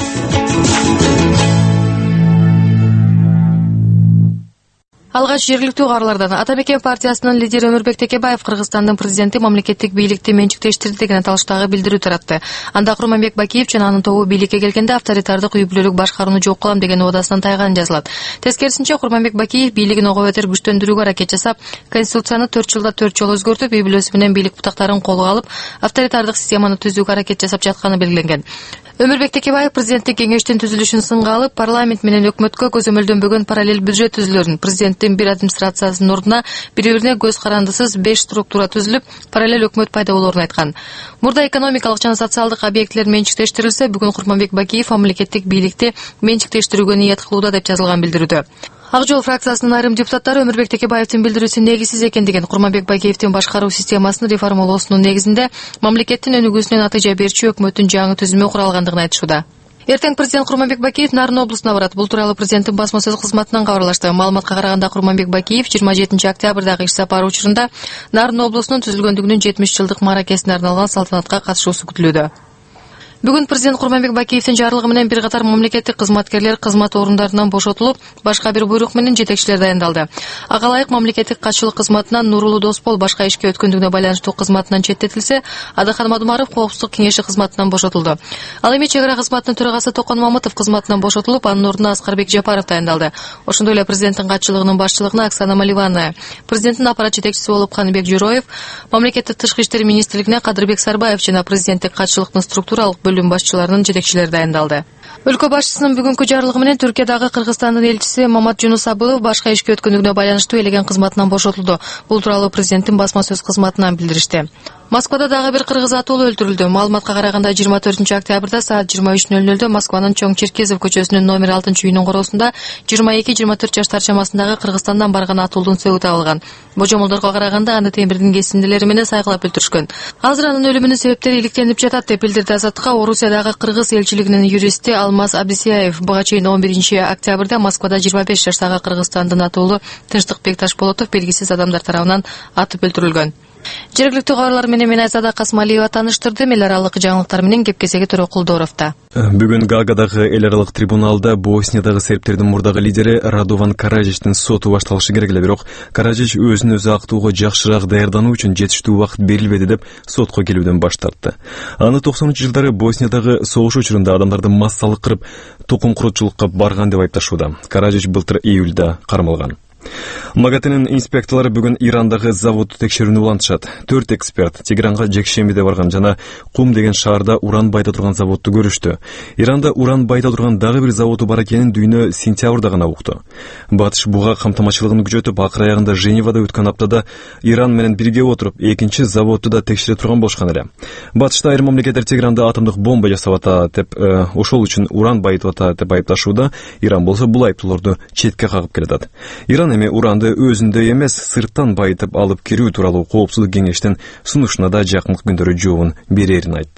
Алгач жергиликтүү каарылардан Ата-Мекен партиясынын лидери Өмүрбек Текебаев Кыргызстандын президенти мамлекеттик бийликти менчиктештирди деген аталыштагы билдирүү таратты. Анда Курманбек Бакиев жана анын тобу бийликке келгенде авторитардык үй бүлөлүк башкарууну жок кылам деген оодасынан тайганы жазылат. Тескерисинче Курманбек Бакиев бийлигин ого бетер күчтөндүрүүгө аракет жасап, конституцияны төрт жылда төрт жолу өзгөртүп, үй бүлөсү менен бийлик бутактарын колго алып, авторитардык системаны түзүүгө аракет жасап жатканы белгиленген. Өмүрбек Текебаев президенттик кеңештин түзүлүшүн сынга алып, парламент менен өкмөткө көзөмөлдөнбөгөн параллель бюджет түзүлөрүн, президенттин бир администрациясынын ордуна бири-бирине көз карандысыз беш структура түзүлүп, параллель өкмөт пайда болоорун айткан. Мурда экономикалык жана социалдык объектилер менчиктештирилсе, бүгүн Курманбек Бакиев мамлекеттик бийликти менчиктештирүүгө ниет кылууда деп жазылган билдирүүдө. Ак жол фракциясынын айрым депутаттары Өмүрбек Текебаевдин билдирүүсү негизсиз экендигин, Курманбек Бакиевдин башкаруу системасын реформалоосунун негизинде мамлекеттин өнүгүүсүнө натыйжа берчү өкмөттүн жаңы түзүмү куралгандыгын айтышууда. Эртең президент Курманбек Бакиев Нарын облусуна барат. Бул тууралуу президенттин басма сөз кызматынан кабарлашты. Маалыматка караганда Курманбек Бакиев жыйырма жетинчи октябрдагы иш сапары учурунда Нарын облусунун түзүлгөндүгүнүн жетимиш жылдык мааракесине арналган салтанатка катышуусу күтүлүүдө. Бүгүн президент Курманбек Бакиевдин жарлыгы менен бир катар мамлекеттик кызматкерлер кызмат орундарынан бошотулуп, башка бир буйрук менен жетекчилер дайындалды. Ага ылайык мамлекеттик катчылык кызматынан Нурулуу Доспол башка ишке өткөндүгүнө байланыштуу кызматынан четтетилсе, Адахан Мадумаров коопсуздук кеңеши кызматынан бошотулду. Ал эми чек ара кызматынын төрагасы Токон Мамытов кызматынан бошотулуп, анын ордуна Аскарбек Жапаров дайындалды. Ошондой эле президенттин катчылыгынын башчылыгына Оксана Маливанная, президенттин аппарат жетекчиси болуп Каныбек Жороев, мамлекеттик тышкы иштер министрлигине Кадырбек Сарбаев жана президенттик катчылыктын структуралык бөлүм башчыларынын жетекчилери дайындалды. Өлкө башчысынын бүгүнкү жарлыгы менен Түркиядагы Кыргызстандын элчиси Мамат Жунус Абылов башка ишке өткөндүгүнө байланыштуу элеген кызматынан бошотулду. Бул тууралуу президенттин басма сөз кызматынан билдиришти. Москвада дагы бир кыргыз атуулу өлтүрүлдү. Маалыматка караганда жыйырма төртүнчү октябрда саат жыйырма үч нөл нөлдө Москванын Чоң Черкезов көчөсүнүн номер алтынчы үйүнүн короосунда жыйырма эки жыйырма төрт жаштар чамасындагы Кыргызстандан барган атуулдун сөөгү табылган. Божомолдорго караганда аны темирдин кесиндилери менен сайкылап өлтүрүшкөн. Азыр анын өлүмүнүн себептери иликтенип жатат деп билдирди Азаттыкка Орусиядагы кыргыз элчилигинин юристи Алмаз Абдисияев. Буга чейин он биринчи октябрда Москвада жыйырма беш жаштагы Кыргызстандын атуулу Тынчтыкбек Ташполотов белгисиз адамдар тарабынан атып өлтүрүлгөн. Жергиликтүү кабарлар менен мен Айзада Касмалиева тааныштырдым. Эл аралык жаңылыктар менен кепкесеги Төрөк Кулдоровдо.
Бүгүн Гаагадагы эл аралык трибуналда Босниядағы сербтердин мурдагы лидери Радован Караджичтин соту башталышы керек эле, бирок Караджич өзүн өзү актоого жакшыраак даярдануу үчүн жетиштүү убакыт берилбеди деп сотко келүүдөн баш тартты. Аны токсонунчу жылдары Босниядағы согуш учурунда адамдарды массалык кырып, тукум курутчулукка барган деп айыпташууда. Караджич былтыр июлда кармалган. МАГАТЭнин инспекторлору бүгүн Ирандагы заводду текшерүүнү улантышат. Төрт эксперт Тегеранга жекшембиде барган жана Кум деген шаарда уран байда турган заводду көрүштү. Иранда уран байда турган дагы бир заводу бар экенин дүйнө сентябрда гана укту. Батыш буга камтамачылыгын күчөтүп, акыр аягында Женевада өткөн аптада Иран менен бирге отуруп, экинчи заводду да текшере турган болушкан эле. Батышта айрым мамлекеттер Тегеранда атомдук бомба жасап атат деп, э, ошол үчүн уран байытып атат деп айыпташууда. Иран болсо бул айыптоолорду четке кагып келатат. Иран эми уранды өзүндө эмес, сырттан байытып алып кирүү тууралуу коопсуздук кеңештин сунушуна да жакын күндөрү жообун берерин айтты.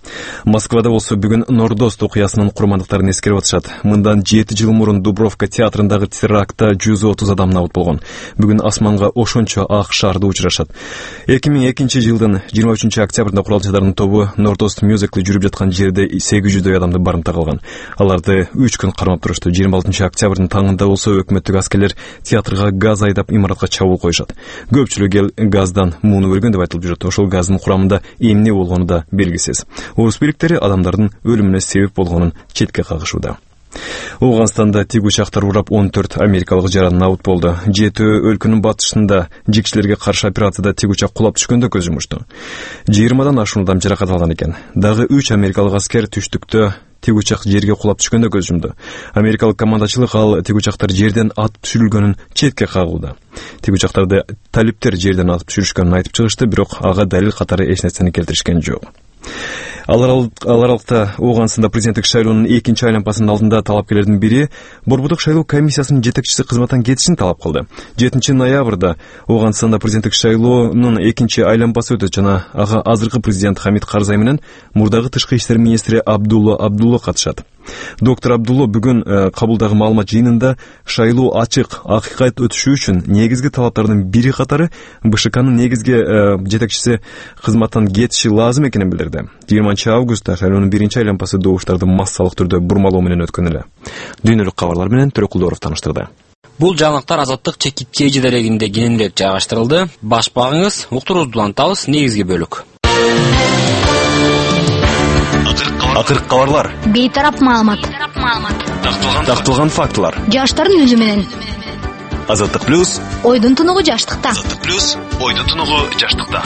Москвада болсо бүгүн Нордост окуясынын курмандыктарын эскерип атышат. Мындан жети жыл мурун Дубровка театрындагы терактта жүз отуз адам набыт болгон. Бүгүн асманга ошончо ак шарды учурашат. эки миң экинчи жылдын жыйырма үчүнчү октябрда куралчылардын тобу Нордост мюзикли жүрүп жаткан жерде сегиз жүздөй адамды барымта кылган. Аларды үч күн кармап турушту. жыйырма алтынчы октябрдын таңында болсо өкмөттүк аскерлер театрга газ айдап имаратка чабуул коюшат. Көпчүлүк эл газдан мууну көргөн деп айтылып жүрөт. Ошол газдын курамында эмне болгону да белгисиз. Орус бийликтери адамдардын өлүмүнө себеп болгонун четке кагышууда. Ауганстанда тиг учактар урап он төрт америкалык жаран набыт болду. Жетөө өлкөнүн батышында жекчилерге каршы операцияда тиг учак кулап түшкөндө көз жумушту. жыйырмадан ашуун адам жаракат алган экен. Дагы үч америкалык аскер түштүктө тиг учак жерге кулап түшкөндө көз жумду. Америкалык командачылык ал тиг учактар жерден атып түшүрүлгөнүн четке кагууда. Тиг учактарды талиптер жерден атып түшүрүшкөнүн айтып чыгышты, бирок ага далил катары эч нерсени келтиришкен жок. Ал аралыкта Ауганстанда президенттик шайлоонун экинчи айланпасынын алдында талапкерлердин бири Борбордук шайлоо комиссиясынын жетекчиси кызматтан кетишин талап кылды. жетинчи ноябрда Ауганстанда президенттик шайлоонун экинчи айланпасы өтөт жана ага азыркы президент Хамид Карзай менен мурдагы тышкы иштер министри Абдулло Абдулло катышат. Доктор Абдулло бүгүн кабылдагы маалымат жыйынында шайлоо ачык, акыйкат өтүшү үчүн негизги талаптардын бири катары БШКнын негизги жетекчиси кызматтан кетиши лазым экенин билдирди. жыйырманчы августта шайлоонун биринчи айланпасы добуштарды массалык түрдө бурмалоо менен өткөн эле. Дүйнөлүк кабарлар менен Төрөкулдоров таныштырды.
Бул жаңылыктар Азаттык чекитчеji дарегинде кененирээк жайгаштырылды. Баш багыңыз, уктуруубузду улантабыз. Негизги бөлүк.
Акыркы кабарлар.
Бейтарап маалымат.
Такталган фактылар.
Жаштардын үнү менен.
Азаттык плюс.
Ойдун тунугу жаштыкта.
Азаттык плюс. Ойдун тунугу жаштыкта.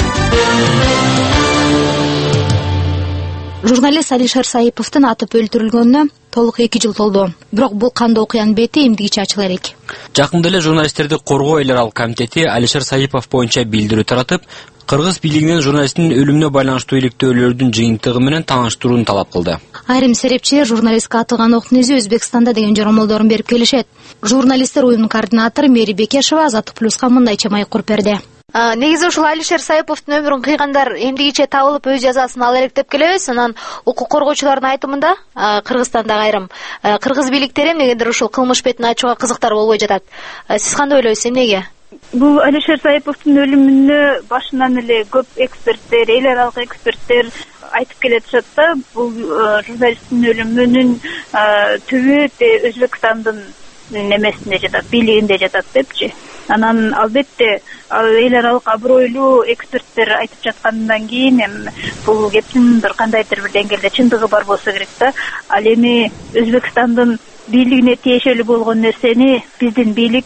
Журналист Алишер Саиповдун атып өлтүрүлгөнүнө толук эки жыл толду. Бирок бул кандуу окуянын бети эмдигиче ачыла элек.
Жакында эле журналисттерди коргоо эл аралык комитети Алишер Саипов боюнча билдирүү таратып, Кыргыз бийлигинен журналисттин өлүмүнө байланыштуу иликтөөлөрдүн жыйынтыгы менен тааныштырууну талап кылды.
Айрым серепчилер журналистке атылган октун изи Өзбекстанда деген жоромолдорун берип келишет. Журналисттер уюмунун координатору Мери Бекешева Азаттык плюска мындайча маек берди. Негизи ушул Алишер Саиповдун өмүрүн кыйгандар эмдигиче табылып өз жазасын ала элек деп келебиз. Анан укук коргоочулардын айтымында Кыргызстандагы айрым кыргыз бийликтери эмнегендир ушул кылмыш бетин ачууга кызыктар болбой жатат. Сиз кандай ойлойсуз, эмнеге?
Бул Алишер Саиповдун өлүмүнө башынан эле көп эксперттер, эл аралык эксперттер айтып келатышат да, бул журналисттин өлүмүнүн түбү Өзбекстандын немесинде жатат, бийлигинде жатат депчи. Анан албетте эл аралык абройлуу эксперттер айтып жаткандан кийин эми бул кептин бир кандайдыр бир деңгээлде чындыгы бар болсо керек да. Ал эми Өзбекстандын бийлигине тиешелүү болгон нерсени биздин бийлик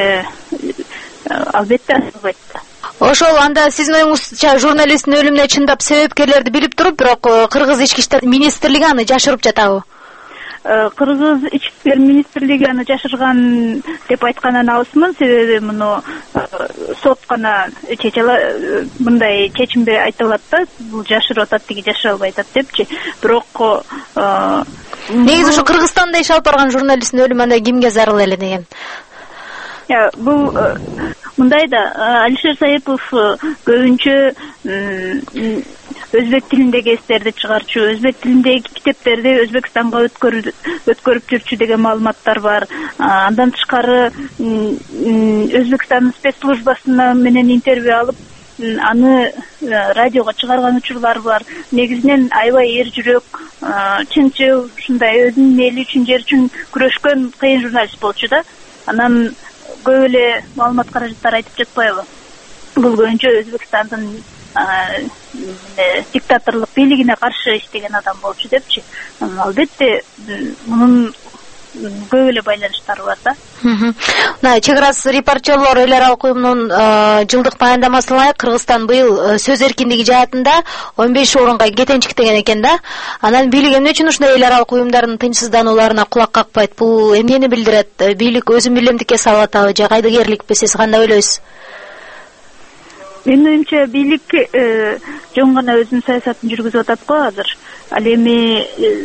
албетте ачылбайт да.
Ошол анда сиздин оюңузча журналисттин өлүмүнө чындап себепкерлерди билип туруп, бирок Кыргыз ички иштер министрлиги аны жашырып жатабы?
Кыргыз ички иштер министрлиги аны жашырган деп айткандан алысмын, себеби муну сот гана чече ала, мындай чечимде айтылат да, бул жашырып атат, тиги жашыра албай атат депчи. Бирок
негизи ушу Кыргызстанда иш алып барган журналисттин өлүмү анда кимге зарыл эле деген?
Бул мындай да, Алишер Саипов көбүнчө өзбек тилиндеги эстерди чыгарчу, өзбек тилиндеги китептерди Өзбекстанга өткөрүп жүрчү деген маалыматтар бар. Андан тышкары Өзбекстандын спецслужбасына менен интервью алып, аны радиого чыгарган учурлар бар. Негизинен аябай эр жүрөк, чынчыл, ушундай өзүнүн эли үчүн, жер үчүн күрөшкөн кыйын журналист болчу да. Анан көп эле маалымат каражаттар айтып жатпайбы? Бул көбүнчө Өзбекстандын диктаторлук бийлигине каршы иштеген адам болчу депчи. Албетте мунун көп эле байланыштары бар да.
Мына чек арасы репортерлор эл аралык уюмунун жылдык баяндамасына ылайык Кыргызстан быйыл сөз эркиндиги жаатында он беш орунга кетенчиктеген экен да. Анан бийлик эмне үчүн ушундай эл аралык уюмдардын тынчсызданууларына кулак какпайт? Бул эмнени билдирет? Бийлик өзүн билемдикке салып атабы же кайдыгерликпи? Сиз кандай ойлойсуз?
Менин оюмча бийлик жөн гана өзүнүн саясатын жүргүзүп атат го азыр. Ал эми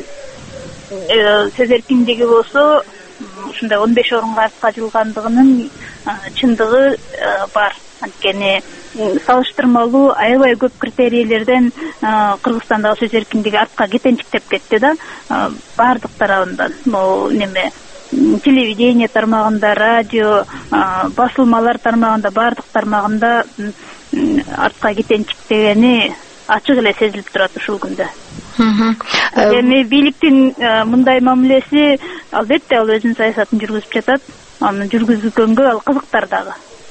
сөз эркиндиги болсо ушундай он беш орунга арткажылгандыгынын чындыгы бар. анткени салыштырмалуу аябай көп критерийлерден Кыргызстандагы сөз эркиндиги артка кетенчиктеп кетти да, баардык тарабынан. Могу неме телевидение тармагында, радио, басылмалар тармагында, баардык тармагында артка кетенчиктегени ачык эле сезилип турат ушул күндө. Эми бийликтин мындай мамилеси, албетте ал өзүнүн саясатын жүргүзүп жатат. Аны жүргүзгөнгө ал кызыктар дагы.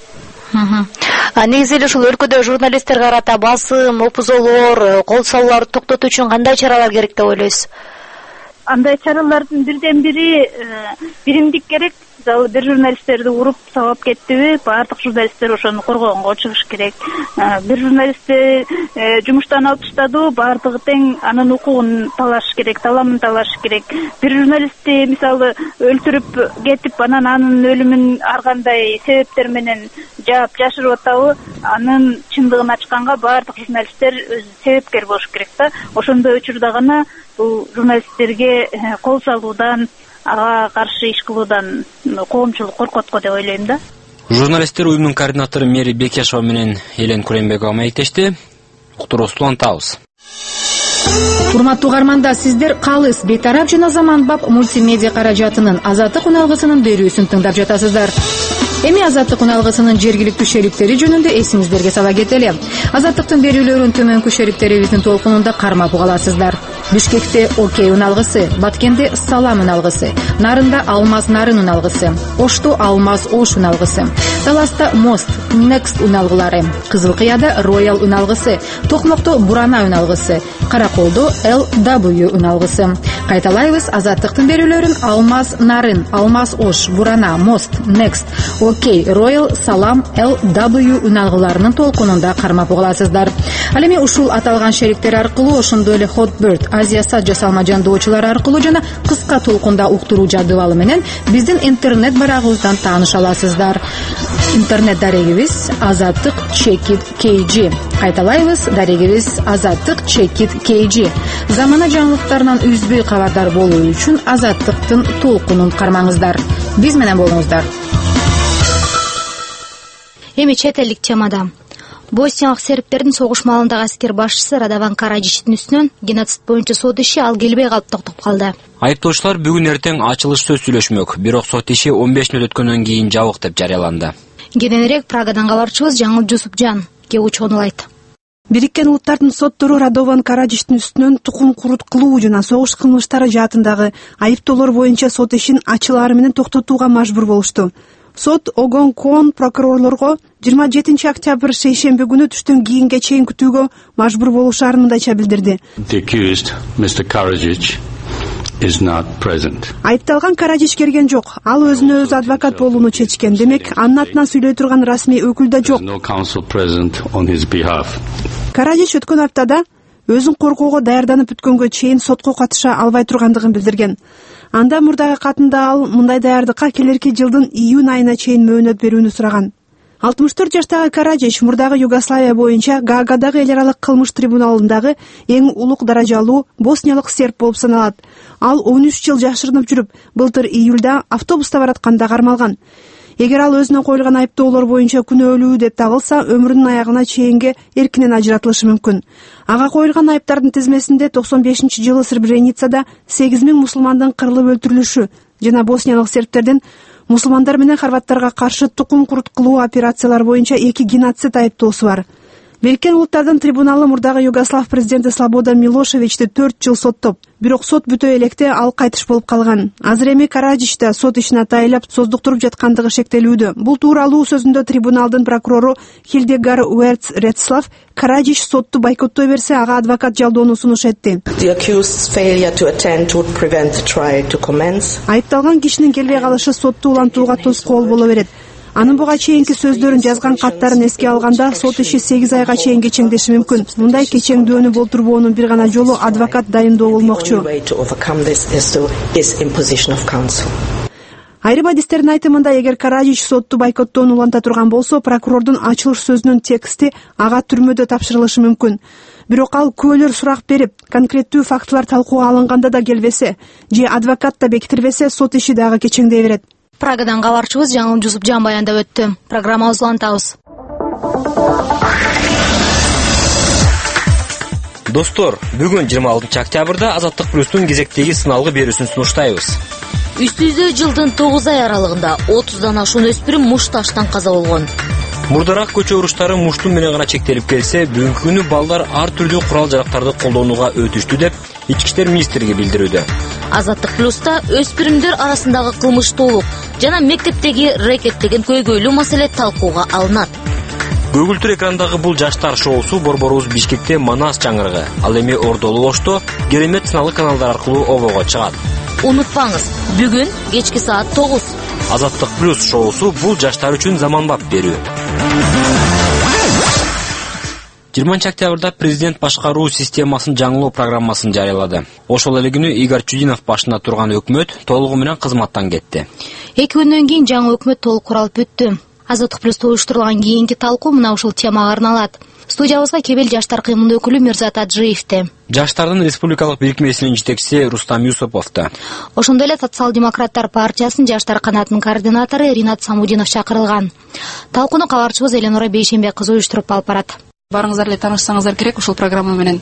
Негизи эле ушул өлкөдө журналисттерге карата басым, опузолор, кол салууларды токтотуу үчүн кандай чаралар керек деп ойлойсуз?
Андай чаралардын бирден бири биримдик керек. Мисалы, бир журналисттерди уруп сабап кеттиби, баардык журналисттер ошону коргоонго чыгыш керек. Бир журналистти жумуштан алып таштады, баардыгы тең анын укугун талаш керек, таламын талаш керек. Бир журналистти мисалы өлтүрүп кетип, анан анын өлүмүн ар кандай себептер менен жаап жашырып атабы, анын чындыгын ачканга баардык журналисттер өзү себепкер болуш керек да. Ошондой учурда гана бул журналисттерге кол салуудан, ага каршы иш кылуудан коомчулук коркот го деп ойлойм да.
Журналисттер уюмунун координатору Мери Бекешова менен Элен Курембекова маектешти. Уктуруусу Антабыз.
Урматтуу угармандар, сиздер Калыс бейтарап жана заманбап мультимедиа каражатынын Азаттык уналгысынын берүүсүн тыңдап жатасыздар. Эми Азаттык уналгысынын жергиликтүү шериктери жөнүндө эсиңиздерге сала кетели. Азаттыктын берүүлөрүн төмөнкү шериктерибиздин толкунунда кармап угаласыздар. Бишкекте Окей уналгысы, Баткенде Салам уналгысы, Нарында Алмаз Нарын уналгысы, Ошто Алмаз Ош уналгысы, Таласта Мост Next уналгылары, Кызылкыяда Royal уналгысы, Токмокто Бурана уналгысы, Караколдо Эл Дабл Ю уналгысы. Кайталайбыз, Азаттыктын берүүлөрүн Алмаз Нарын, Алмаз Ош, Бурана, Мост, Next, Окей, Royal, Салам, Эл Дабл Ю уналгыларынын толкунунда кармап угаласыздар. Ал эми ушул аталган шериктер аркылуу, ошондой эле Hotbird, Азия сат жасалма жандоочулар аркылуу жана кыска толкунда уктуруу жадыбалы менен биздин интернет барагыбыздан тааныша аласыздар. Интернет дарегибиз Азаттык Чекит кей джи. Кайталайбыз, дарегибиз Азаттык Чекит кей джи. Замана жаңылыктарынан үзбөй кабардар болуу үчүн Азаттыктын толкунун кармаңыздар. Биз менен болуңуздар.
Эми чет элдик темада. Босниялык сербтердин согуш маалындагы аскер башчысы Радован Караджичтин үстүнөн геноцид боюнча сот иши ал келбей калып токтоп калды.
Айыптоочулар бүгүн эртең ачылыш сөз сүйлөшмөк, бирок сот иши он беш мүнөт өткөндөн кийин жабык деп жарыяланды.
Кененирээк Прагадан кабарчыбыз Жаңыл Жусупжан кеп учконулайт.
Бириккен Улуттардын соттору Радован Караджичтин үстүнөн тукум курут кылуу жана согуш кылмыштары жаатындагы айыптоолор боюнча сот ишин ачылаары менен токтотууга мажбур болушту. Сот Огон Кон прокурорлорго жыйырма жетинчи октябрь шейшемби күнү түштөн кийинге чейин күтүүгө мажбур болушаарын мындайча билдирди.
The accused, Mister Karadzic, is not present.
Айыпталган Караджич келген жок. Ал өзүнө өзү адвокат болууну чечкен. Демек, анын атынан сүйлөй турган расмий өкүл да жок.
No counsel present on his behalf.
Караджич өткөн аптада өзүн коргоого даярданып бүткөнгө чейин сотко катыша албай тургандыгын билдирген. Анда мурдагы катында ал мындай даярдыкка келерки жылдын июнь айына чейин мөөнөт берүүнү сураган. алтымыш төрт жаштагы Караджич мурдагы Югославия боюнча Гаагадагы эл аралык кылмыш трибуналындагы эң улук даражалуу босниялык серб болуп саналат. Ал он үч жыл жашырынып жүрүп, былтыр июлда автобуста баратканда кармалган. Эгер ал өзүнө коюлган айыптоолор боюнча күнөөлүү деп табылса, өмүрүнүн аягына чейинге эркинен ажыратылышы мүмкүн. Ага коюлган айыптардын тизмесинде токсон бешинчи жылы Сребреницада сегиз миң мусулмандын кырылып өлтүрүлүшү жана босниялык сербтердин мусулмандар менен хорваттарга каршы тукум курут кылуу операциялар боюнча эки геноцид айыптоосу бар. Бириккен Улуттардын трибуналы мурдагы Югослав президенти Слободан Милошевичти төрт жыл соттоп, бирок сот бүтө электе ал кайтыш болуп калган. Азыр эми Караджич да сот ишин атайлап создуктуруп жаткандыгы шектелүүдө. Бул тууралуу сөзүндө трибуналдын прокурору Хилдегар Уэрц Редслав Караджич сотту бойкоттой берсе, ага адвокат жалдоону сунуш этти. Айыпталган кишинин келбей калышы сотту улантууга тоскоол боло берет. Анын буга чейинки сөздөрүн жазган каттарын эске алганда сот иши сегиз айга чейин кечеңдеши мүмкүн. Мындай кечеңдүүнү болтурбоонун бир гана жолу адвокат дайындоо болмокчу. Айрым адистердин айтымында, эгер Караджич сотту бойкоттоону уланта турган болсо, прокурордун ачылыш сөзүнүн тексти ага түрмөдө тапшырылышы мүмкүн. Бирок ал күбөлөр сурак берип, конкреттүү фактылар талкууга алынганда да келбесе, же адвокат да бекитилбесе, сот иши дагы кечеңдей берет.
Прагадан кабарчыбыз Жаңыл Жусупжан баяндап өттү. Программабызды улантабыз.
Достор, бүгүн жыйырма алтынчы октябрда Азаттык плюстун кезектеги сыналгы берүүсүн сунуштайбыз.
Үстүздө жылдын тогуз ай аралыгында отуздан ашуун өспүрүм муш таштан каза болгон.
Мурдараак көчө уруштары муштун менен гана чектелип келсе, бүгүнкү күнү балдар ар түрдүү курал жарактарды колдонууга өтүштү деп Ички иштер министрлиги билдирүүдө.
Азаттык плюста өспүрүмдөр арасындагы кылмыштуулук жана мектептеги рэкет деген көйгөйлүү маселе талкууга алынат.
Көгүлтүр экрандагы бул жаштар шоусу борборубуз Бишкекте Манас чаңырыгы, ал эми Ордолу Ошто Керемет сыналгы каналдар аркылуу обого чыгат.
Унутпаңыз, бүгүн кечки саат тогуз.
Азаттык плюс шоусу бул жаштар үчүн заманбап берүү. жыйырманчы октябрда президент башкаруу системасын жаңылоо программасын жарыялады. Ошол эле күнү Игорь Чудинов башында турган өкмөт толугу менен кызматтан кетти.
Эки күндөн кийин жаңы өкмөт толук куралып бүттү. Азаттык плюс уюштурулган кийинки талкуу мына ушул темага арналат. Студиябызга кебел жаштар кыймылдуу өкүлү Мирзат Аджиевди.
Жаштардын республикалык бирикмесинин жетекчиси Рустам Юсуповду.
Ошондой эле Социал-демократтар партиясынын жаштар канатынын координатору Ринат Самудинов чакырылган. Талкууну кабарчыбыз Эленора Бейшембек кызы уюштуруп алып барат.
Барыңыздар эле таанышсаңыздар керек ушул программа менен.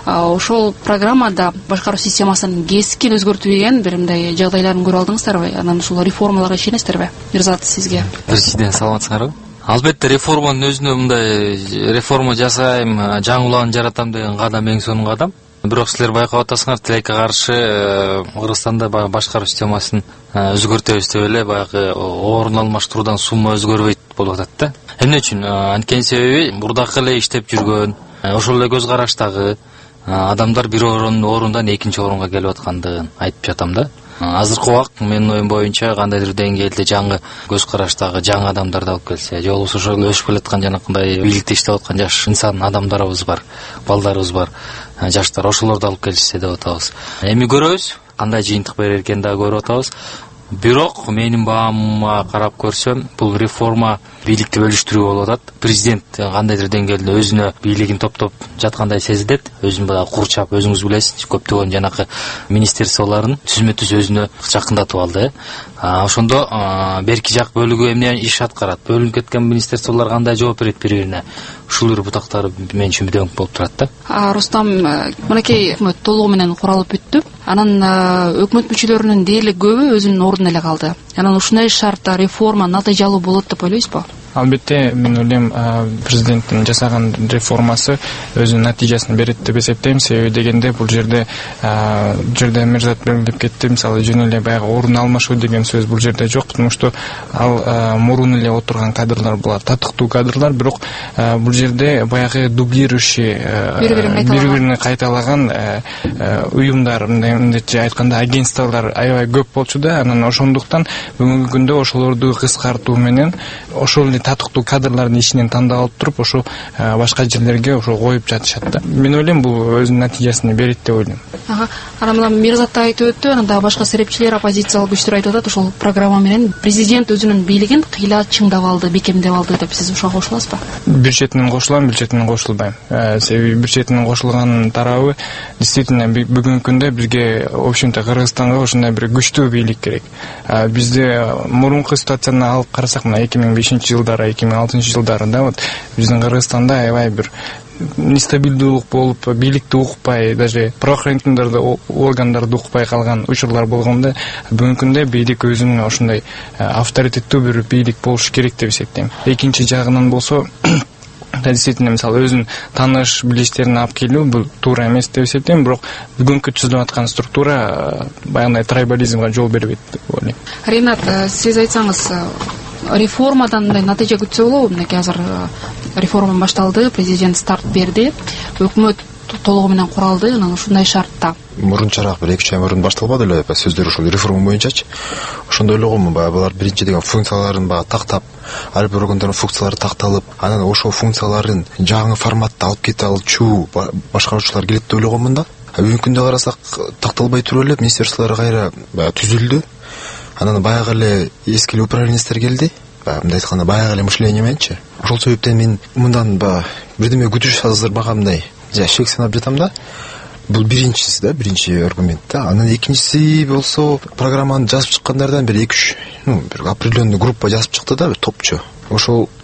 Ошол программада башкаруу системасын кескин өзгөртүү деген бир мындай жагдайларын көрүп алдыңыздарбы? Анан ушул реформаларга ишенесиздерби? Мирзат, сизге.
Биринчиден саламатсыңарбы? Албетте реформанын өзүнө мындай реформа жасайм, жаңы улан жаратам деген кадам эң сонун кадам. Бирок силер байкап атасыңар, тилекке каршы Кыргызстанда баягы башкаруу системасын өзгөртөбүз деп эле баягы орун алмаштыруудан сумма өзгөрбөйт болуп атат да. Эмне үчүн? Анткени себеби мурдакы эле иштеп жүргөн, ошол эле көз караштагы адамдар бир орундан экинчи орунга келип аткандыгын айтып жатам да. Азыркы убакыт менин оюм боюнча кандайдыр деңгээлде жаңы көз караштагы жаңы адамдарды алып келсе, же болбосо ошол өсүп келаткан жанакындай бийликте иштеп аткан жаш инсан адамдарыбыз бар, балдарыбыз бар, жаштар, ошолорду алып келишсе деп атабыз. Эми көрөбүз, кандай жыйынтык берер экен да көрүп атабыз. Бирок менин баамыма карап көрсөм, бул реформа бийликти бөлүштүрүү болуп атат. Президент кандайдыр деңгээлде өзүнө бийлигин топтоп жаткандай сезилет, өзүн баягы курчап, өзүңүз билесиз, көптөгөн жанакы министрлияларын түзмө-түз өзүнө жакындатып алды. Ошондо берки жак бөлүгү эмне иш аткарат? Бөлүнүп кеткен министрлиялар кандай жооп берет бири-бирине? Ушул ыр бутактары мен үчүн бирден болуп турат да.
Рустам, мынакей өкмөт толугу менен куралып бүттү. Анан өкмөт мүчөлөрүнүн дээрлик көбү өзүнүн ордуна эле калды. Анан ушундай шартта реформа натыйжалуу болот деп ойлойсузбу?
Албетте, мен ойлойм, президенттин жасаган реформасы өзүнүн натыйжасын берет деп эсептейм. Себеби дегенде бул жерде жерде Мирзат белгилеп кетти, мисалы жөн эле баягы орун алмашуу деген сөз бул жерде жок, потому что ал мурун эле отурган кадрлар булар, татыктуу кадрлар, бирок бул жерде баягы дублирующий бири-бирине кайталаган уюмдар, мындайча айтканда агентстволор аябай көп болчу да. Анан ошондуктан бүгүнкү күндө ошолорду кыскартуу менен ошол татыктуу кадрлардын ичинен тандап алып туруп, ошо башка жерлерге ошо коюп жатышат да. Мен ойлойм, бул өзүнүн натыйжасын берет деп ойлойм.
Ага, анан мына Мирзат айтып өттү, анан дагы башка серепчилер, оппозициялык күчтөр айтып атат, ошол программа менен президент өзүнүн бийлигин кыйла чыңдап алды, бекемдеп алды деп. Сиз ошого кошуласызбы?
Бир четинен кошулам, бир четинен кошулбайм. Себеби бир четинен кошулган тарабы действительно бүгүнкү күндө бизге, в общем-то, Кыргызстанга ошондой бир күчтүү бийлик керек. Бизде мурунку ситуацияны алып карасак, мына эки миң бешинчи жылдары, эки миң алтынчы жылдарында вот биздин Кыргызстанда аябай бир нестабилдүүлүк болуп, бийликти укпай, даже правоохранительный органдарды укпай калган учурлар болгондо, бүгүнкү күндө бийлик өзүнүн ошондой авторитеттүү бир бийлик болуш керек деп эсептейм. Экинчи жагынан болсо, действительно, мисалы өзүнүн тааныш билиштерин алып келүү бул туура эмес деп эсептейм, бирок бүгүнкү түзүлүп аткан структура баягындай трайбализмге жол бербейт деп ойлойм.
Ринат, сиз айтсаңыз, реформадан мындай натыйжа күтсө болобу? Мынакей азыр реформа башталды, президент старт берди, өкмөт толугу менен куралды, анан ушундай шартта.
Мурунчараак бир эки үч ай мурун башталбады эле сөздөр ошол реформа боюнчачы. Ошондой эле баягы булар биринчи деген функцияларын баягы тактап, ар бир органдардын функциялары такталып, анан ошол функцияларын жаңы форматта алып кете алчу башкаруучулар келет деп ойлогомун да. Бүгүнкү күндө карасак такталбай туруп эле министрлиялар кайра түзүлдү. Анан баягы эле эски эле управленецтер келди. Мындай айтканда баягы эле мышление мененчи. Ошол себептен мен мындан баягы бирдеме күтүш азырбагандай шек санап жатам да. Бул биринчиси да, биринчи аргумент да. Анан экинчиси болсо, программаны жазып чыккандардан бир эки үч, ну, бир определенный группа жазып чыкты да, бир топчу. Ошол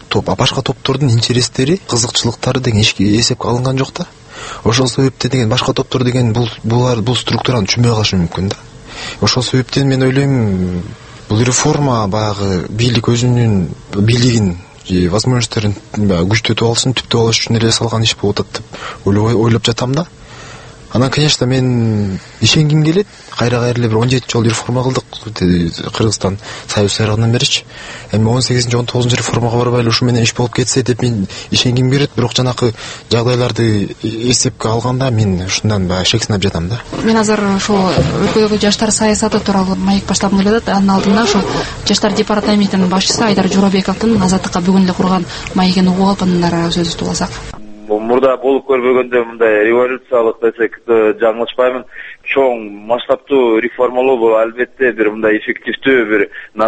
топ, а башка топтордун интерестери, кызыкчылыктары деген эч эсепке алынган жок да. Ошол себептен деген башка топтор деген бул булар бул структураны түшүнбөй калышы мүмкүн да. Ошол себептен мен ойлойм, бул реформа баягы бийлик өзүнүн бийлигин возможностьторун күчтөтүп алышын, түптөп алыш үчүн эле жасалган иш болуп атат деп ойлоп жатам да. Анан, конечно, мен ишенгим келет. Кайра-кайра эле бир он жети жолу реформа кылдык Кыргызстан Союз сайрагынан беричи. Эми он сегизинчи он тогузунчу реформага барбайлы ушу менен иш болуп кетсе деп мен ишенгим келет. Бирок жанакы жагдайларды эсепке алганда мен ушундан баягы шек сынап жатам да.
Мен азыр ошол өлкөдөгү жаштар саясаты тууралуу маек баштагым келип атат. Анын алдында ошол жаштар департаментинин башчысы Айдар Жоробековдун Азаттыкка бүгүн эле курган маегин угуп алып андан ары сөзүбүздү уласак.
Мурда болуп көрбөгөндө мындай революциялык десек жаңылышпаймын. Чоң масштабтуу реформалоо бул албетте бир мындай эффективдүү, бир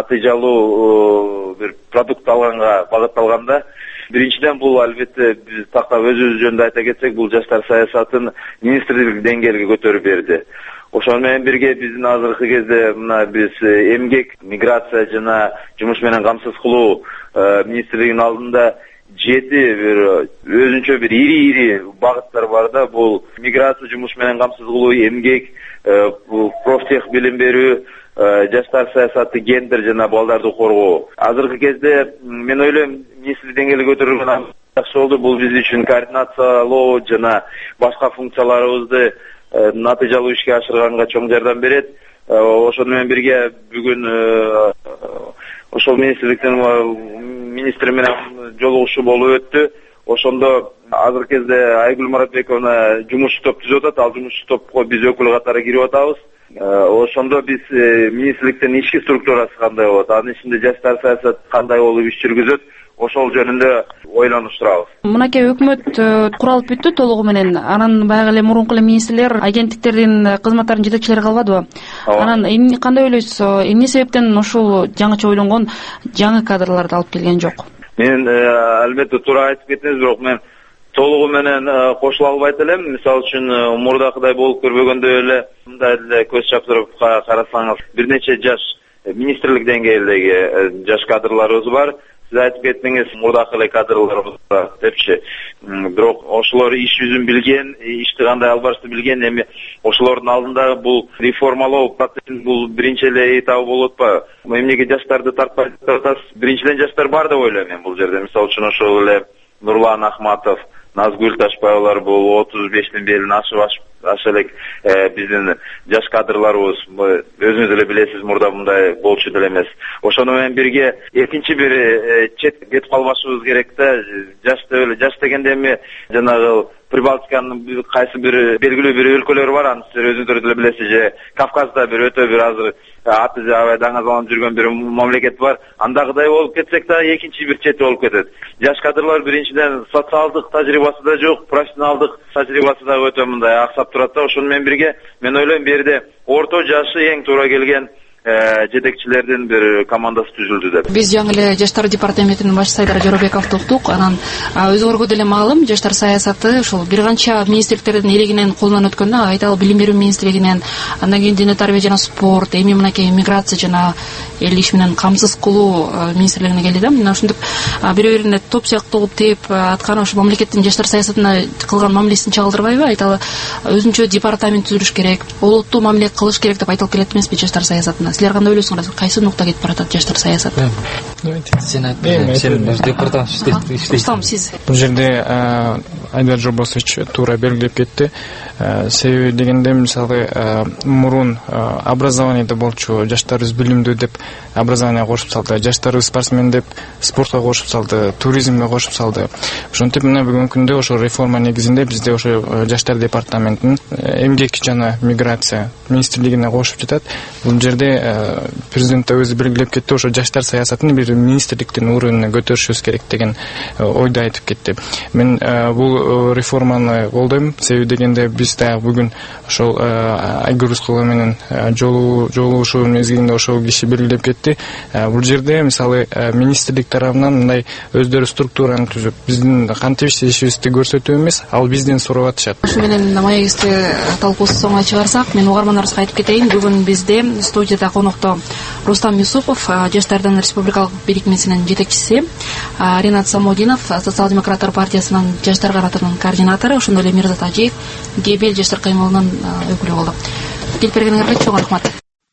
натыйжалуу бир продукт алганга багытталганда. Биринчиден бул албетте биз тактап өзүбүз жөнүндө айта кетсек, бул жаштар саясатын министрлик деңгээлге көтөрүп берди. Ошол менен бирге биздин азыркы кезде мына биз эмгек, миграция жана жумуш менен камсыз кылуу министрлигинин алдында жети бир өзүнчө бир ири-ири багыттар бар да. Бул миграция, жумуш менен камсыз кылуу, эмгек, профтех билим берүү, жаштар саясаты, гендер жана балдарды коргоо. Азыркы кезде мен ойлойм, министрлик деңгээлге көтөрүлгөн жакшы болду. Бул биз үчүн координациялоо жана башка функцияларыбызды натыйжалуу ишке ашырганга чоң жардам берет. Ошону менен бирге бүгүн ошол министрликтин министри менен жолугушуу болуп өттү. Ошондо азыркы кезде Айгүл Маратбековна жумуш топ түзүп атат. Ал жумуш топко биз өкүл катары кирип атабыз. Ошондо биз министрликтин ички структурасы кандай болот, анын ичинде жаштар саясаты кандай болуп иш жүргүзөт, ошол жөнүндө ойлонуштурабыз.
Мынакей өкмөт куралып бүттү толугу менен. Анан баягы эле мурунку эле министрлер агенттиктердин кызматтарынын жетекчилери калбадыбы? Анан кандай ойлойсуз, эмне себептен ушул жаңыча ойлонгон жаңы кадрларды алып келген жок?
Мен албетте туура айтып кеттиңиз, бирок мен толугу менен кошула албайт элем. Мисалы үчүн мурдакыдай болуп көрбөгөндө эле мындай эле көз чаптырып карасаңыз, бир нече жаш министрлик деңгээлдеги жаш кадрларыбыз бар. Сиз айтып кеттиңиз, мурдакы эле кадрларыбыз бар депчи. Бирок ошолор иш жүзүн билген, ишти кандай алып барышты билген. Эми ошолордун алдында бул реформалоо процессин бул биринчи эле этабы болуп атпайбы? Эмнеге жаштарды тартпай атасыз? Биринчиден жаштар бар деп ойлойм мен бул жерде. Мисалы үчүн ошол эле Нурлан Ахматов, Назгүл Ташбаевлар бул отуз бештин белин ашып аша элек биздин жаш кадрларыбыз. Өзүңүз эле билесиз, мурда мындай болчу деле эмес. Ошону менен бирге экинчи бир чет кетип калбашыбыз керек да. Жаш деп эле, жаш дегенде эми жанагы Прибалтиканын кайсы бир белгилүү бир өлкөлөрү бар, аны сиздер өзүңүздөр деле билесиз, же Кавказда бир өтө бир азыр аты аябай даңазаланып жүргөн бир мамлекет бар. Андагыдай болуп кетсек да экинчи бир чет болуп кетет. Жаш кадрлар биринчиден социалдык тажрыйбасы да жок, профессионалдык тажрыйбасы да өтө мындай аксап турат да. Ошону менен бирге мен ойлойм, бу жерде орто жашы эң туура келген жетекчилердин бир командасы түзүлдү деп.
Биз жаңы эле жаштар департаментинин башчысы Айдар Жоробековду уктук. Анан өзүңөргө деле маалым, жаштар саясаты ушул бир канча министрликтердин элегинен колунан өткөн да. Айталы билим берүү министрлигинен, андан кийин дене тарбия жана спорт, эми мынакей миграция жана эл иш менен камсыз кылуу министрлигине келди да. Мына ушинтип бири-бирине топ сыяктуу тээп аткан ошо мамлекеттин жаштар саясатына кылган мамилесин чагылдырбайбы? Айталы өзүнчө департамент түзүлүш керек, олуттуу мамиле кылыш керек деп айтылып келет эмеспи жаштар саясатына? Силер кандай ойлойсуңар? Кайсы нукта кетип баратат жаштар саясаты?
Сен айт, сен департамент иштейсиң.
Сиз
бул жерде Айдар Жобосович туура белгилеп кетти. Себеби дегенде, мисалы, мурун образованиеде болчу, жаштарыбыз билимдүү деп образование кошуп салды, жаштарыбыз спортсмен деп спортко кошуп салды, туризмге кошуп салды. Ошентип мына бүгүнкү күндө ошо реформа негизинде бизде ошо жаштар департаментин эмгек жана миграция министрлигине кошуп жатат. Бул жерде президент өзү белгилеп кетти, ошо жаштар саясатын бир министрликтин уровенуна көтөрүшүбүз керек деген ойду айтып кетти. Мен бул реформаны колдойм. Себеби дегенде биз да бүгүн ошол Айгүл Рыскулова менен жолугушуу мезгилинде ошол киши белгилеп кетти. Бул жерде мисалы министрлик тарабынан мындай өздөрү структураны түзүп, биздин кантип иштешибизди көрсөтүү эмес, ал бизден сурап атышат.
Ушу менен маегибизди талкуусу соңуна чыгарсак, мен угармандарыбызга айтып кетейин, бүгүн бизде студияда конокто Рустам Юсупов, жаштардын республикалык бирикмесинин жетекчиси, Ринат Самодинов, Социал-демократтар партиясынын жаштар каратынын координатору, ошондой эле Мирзат Ажиев, Гебел жаштар кыймылынын өкүлү болду. Келип бергениңерге чоң рахмат.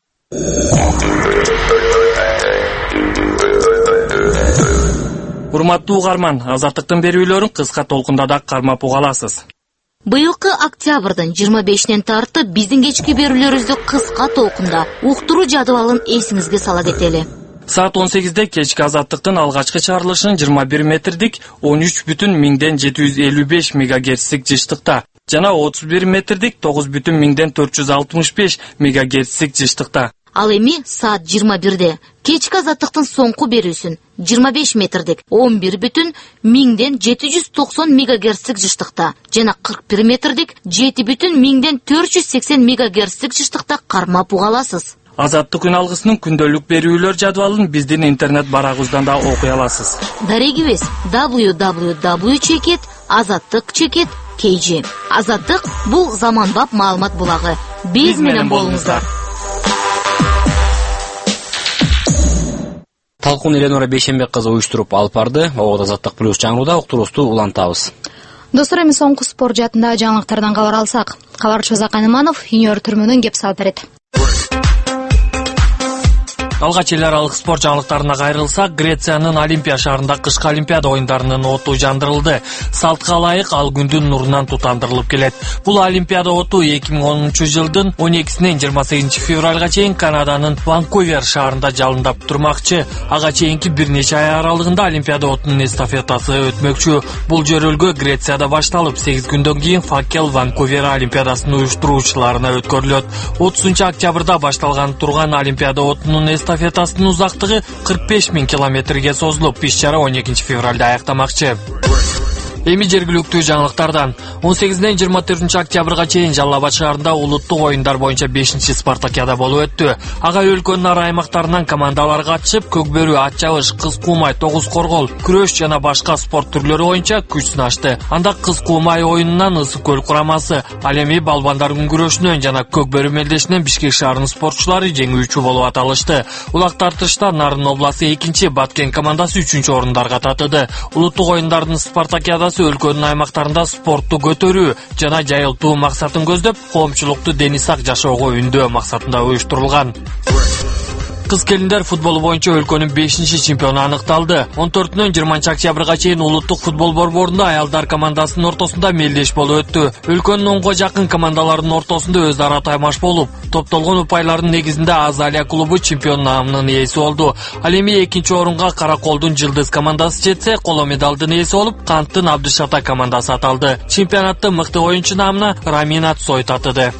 Урматтуу угарман, азаттыктын берүүлөрүн кыска толкунда да кармап уга аласыз.
Быйылкы октябрдын жыйырма бешинен тартып биздин кечки берүүлөрүбүздү кыска толкунда уктуруу жадыбалын эсиңизге сала кетели.
Саат он сегизде кечки азаттыктын алгачкы чыгарылышын жыйырма бир метрдик он үч бүтүн миңден жети жүз элүү беш мегагерцтик жыштыкта жана отуз бир метрдик тогуз бүтүн миңден төрт жүз алтымыш беш мегагерцтик жыштыкта.
Ал эми саат жыйырма бирде кечки азаттыктын соңку берүүсүн жыйырма беш метрдик он бир бүтүн миңден жети жүз токсон мегагерцтик жыштыкта жана кырк бир метрдик жети бүтүн миңден төрт жүз сексен мегагерцтик жыштыкта кармап уга аласыз.
Азаттык күн алгысынын күндөлүк берүүлөр жадыбалын биздин интернет барагыбыздан да окуй аласыз.
Дарегибиз дабл ю дабл ю дабл ю чекит азаттык чекит кей джи. Азаттык бул заманбап маалымат булагы. Биз менен болуңуздар.
Талкун Эленора Бейшенбек кызы уюштуруп алып барды. Ого Азаттык плюс жаңыруда уктуруубузду улантабыз.
Достор, эми соңку спорт жаатындагы жаңылыктардан кабар алсак, кабарчы Закан Иманов Юниор түрмөнөн кеп салып берет.
Алгач эл аралык спорт жаңылыктарына кайрылсак, Грециянын Олимпия шаарында кышкы Олимпиада оюндарынын оту жандырылды. Салтка ылайык ал күндүн нурунан тутандырылып келет. Бул Олимпиада оту эки миң онунчу жылдын он экисинен жыйырма сегизинчи февралга чейин Канаданын Ванкувер шаарында жалындап турмакчы. Ага чейинки бир нече ай аралыгында Олимпиада отунун эстафетасы өтмөкчү. Бул жөрөлгө Грецияда башталып, сегиз күндөн кийин Факел Ванкувер Олимпиадасынын уюштуруучуларына өткөрүлөт. отузунчу октябрда башталган турган Олимпиада отунун эстафетасынын узактыгы кырк беш миң километрге созулуп, иш-чара он экинчи февралда аяктамакчы. Эми жергиликтүү жаңылыктардан он сегизинен жыйырма төртүнчү октябрга чейин Жалал Абад шаарында улуттук оюндар боюнча бешинчи спартакиада болуп өттү. Ага өлкөнүн ар аймактарынан командалар катышып, көкбөрү, ат чабыш, кыз куумай, тогуз коргол, күрөш жана башка спорт түрлөрү боюнча күч сынашты. Анда кыз куумай оюнунан Ысык көл курамасы, ал эми балбандар күрөшүнөн жана көкбөрү мелдешинен Бишкек шаарынын спортчулары жеңүүчү болуп аталышты. Улак тартышта Нарын обласы экинчи, Баткен командасы үчүнчү орундарга татыды. Улуттук оюндардын спартакиада өлкөнүн аймактарында спортту көтөрүү жана жайылтуу максатын көздөп, коомчулукту дени сак жашоого үндөө максатында уюштурулган. Кыз келиндер футболу боюнча өлкөнүн бешинчи чемпиону аныкталды. он төртүнөн жыйырманчы октябрга чейин улуттук футбол борборунда аялдар командасынын ортосунда мелдеш болуп өттү. Өлкөнүн онго жакын командаларынын ортосунда өз ара таймаш болуп, топтолгон упайлардын негизинде Азалия клубу чемпион наамынын ээси болду. Ал эми экинчи орунга Караколдун Жылдыз командасы жетсе, коло медалдын ээси болуп, Канттын Абдышата командасы аталды. Чемпионатты мыкты оюнчу наамына Рамина Цой татыды.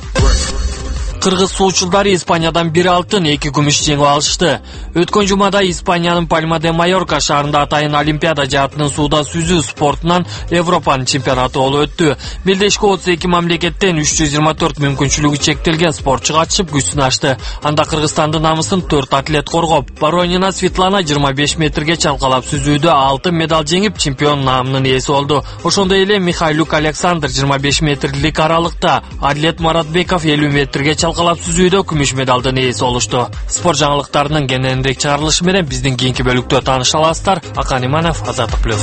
Кыргыз суучулдары Испаниядан бир алтын, эки күмүш жеңип алышты. Өткөн жумада Испаниянын Пальма де Майорка шаарында атайын Олимпиада жаатынын сууда сүзүү спортунан Европанын чемпионаты болуп өттү. Мелдешке отуз эки мамлекеттен үч жүз жыйырма төрт мүмкүнчүлүгү чектелген спортчу катышып күч сынашты. Анда Кыргызстандын намысын төрт атлет коргоп, Воронина Светлана жыйырма беш метрге чалкалап сүзүүдө алтын медаль жеңип, чемпион наамынын ээси болду. Ошондой эле Михайлук Александр жыйырма беш метрлик аралыкта, Адлет Маратбеков элүү метрге чалкалап сүзүүдө күмүш медалдын ээси болушту. Спорт жаңылыктарынын кененирээк чыгарылышы менен биздин кийинки бөлүктө тааныша аласыздар. Акан Иманов, Азаттык плюс.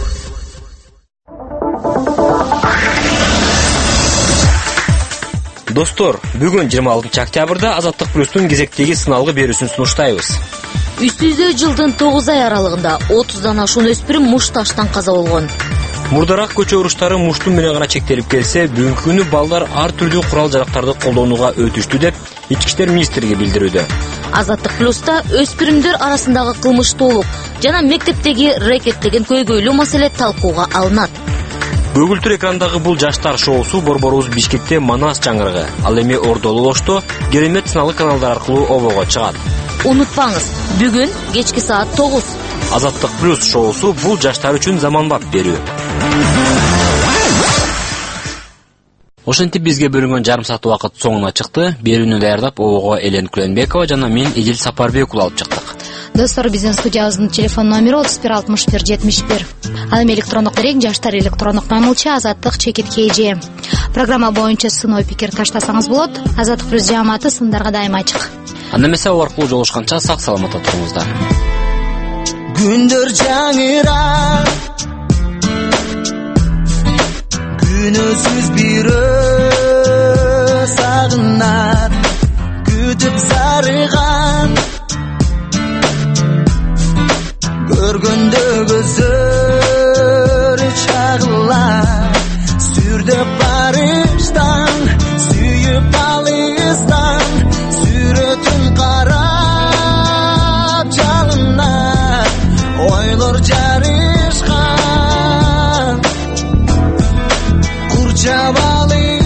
Достор, бүгүн жыйырма алтынчы октябрда Азаттык плюстун кезектеги сыналгы берүүсүн сунуштайбыз.
Үстүздө жылдын тогуз ай аралыгында отуздан ашуун өспүрүм муш таштан каза болгон.
Мурдараак көчө уруштары муштун менен гана чектелип келсе, бүгүнкү күнү балдар ар түрдүү курал-жарактарды колдонууга өтүштү деп Ички иштер министрлиги билдирүүдө.
Азаттык плюста өспүрүмдөр арасындагы кылмыштуулук жана мектептеги рэкет деген көйгөйлүү маселе талкууга алынат.
Көгүлтүр экрандагы бул жаштар шоусу борборубуз Бишкекте Манас чаңырыгы, ал эми Ордолу Ошто керемет сыналгы каналдар аркылуу обого чыгат.
Унутпаңыз, бүгүн кечки саат тогуз.
Азаттык плюс шоусу бул жаштар үчүн заманбап берүү. Ошентип бизге бөлүнгөн жарым саат убакыт соңуна чыкты. Берүүнү даярдап обого Элен Күленбекова жана мен Эдил Сапарбеков алып чыктык.
Достор, биздин студиябыздын телефон номери отуз бир алтымыш бир жетимиш бир. Ал эми электрондук дерең жаштар электрондук мамилчи Азаттык чекит kg. Программа боюнча сын ой пикир таштасаңыз болот. Азаттык плюс жааматы сындарга дайыма ачык.
Анда эмесе ал аркылуу жолугушканча сак саламатта туруңуздар.
Күндөр жаңырар, күнөсүз бирөө сагынат, күтүп зарыган, көргөндө көздөр чагылар, сүрдөп барыштан, сүйүп алыстан, сүрөтүн карап жалынар, ойлор жарышкан, курчап алып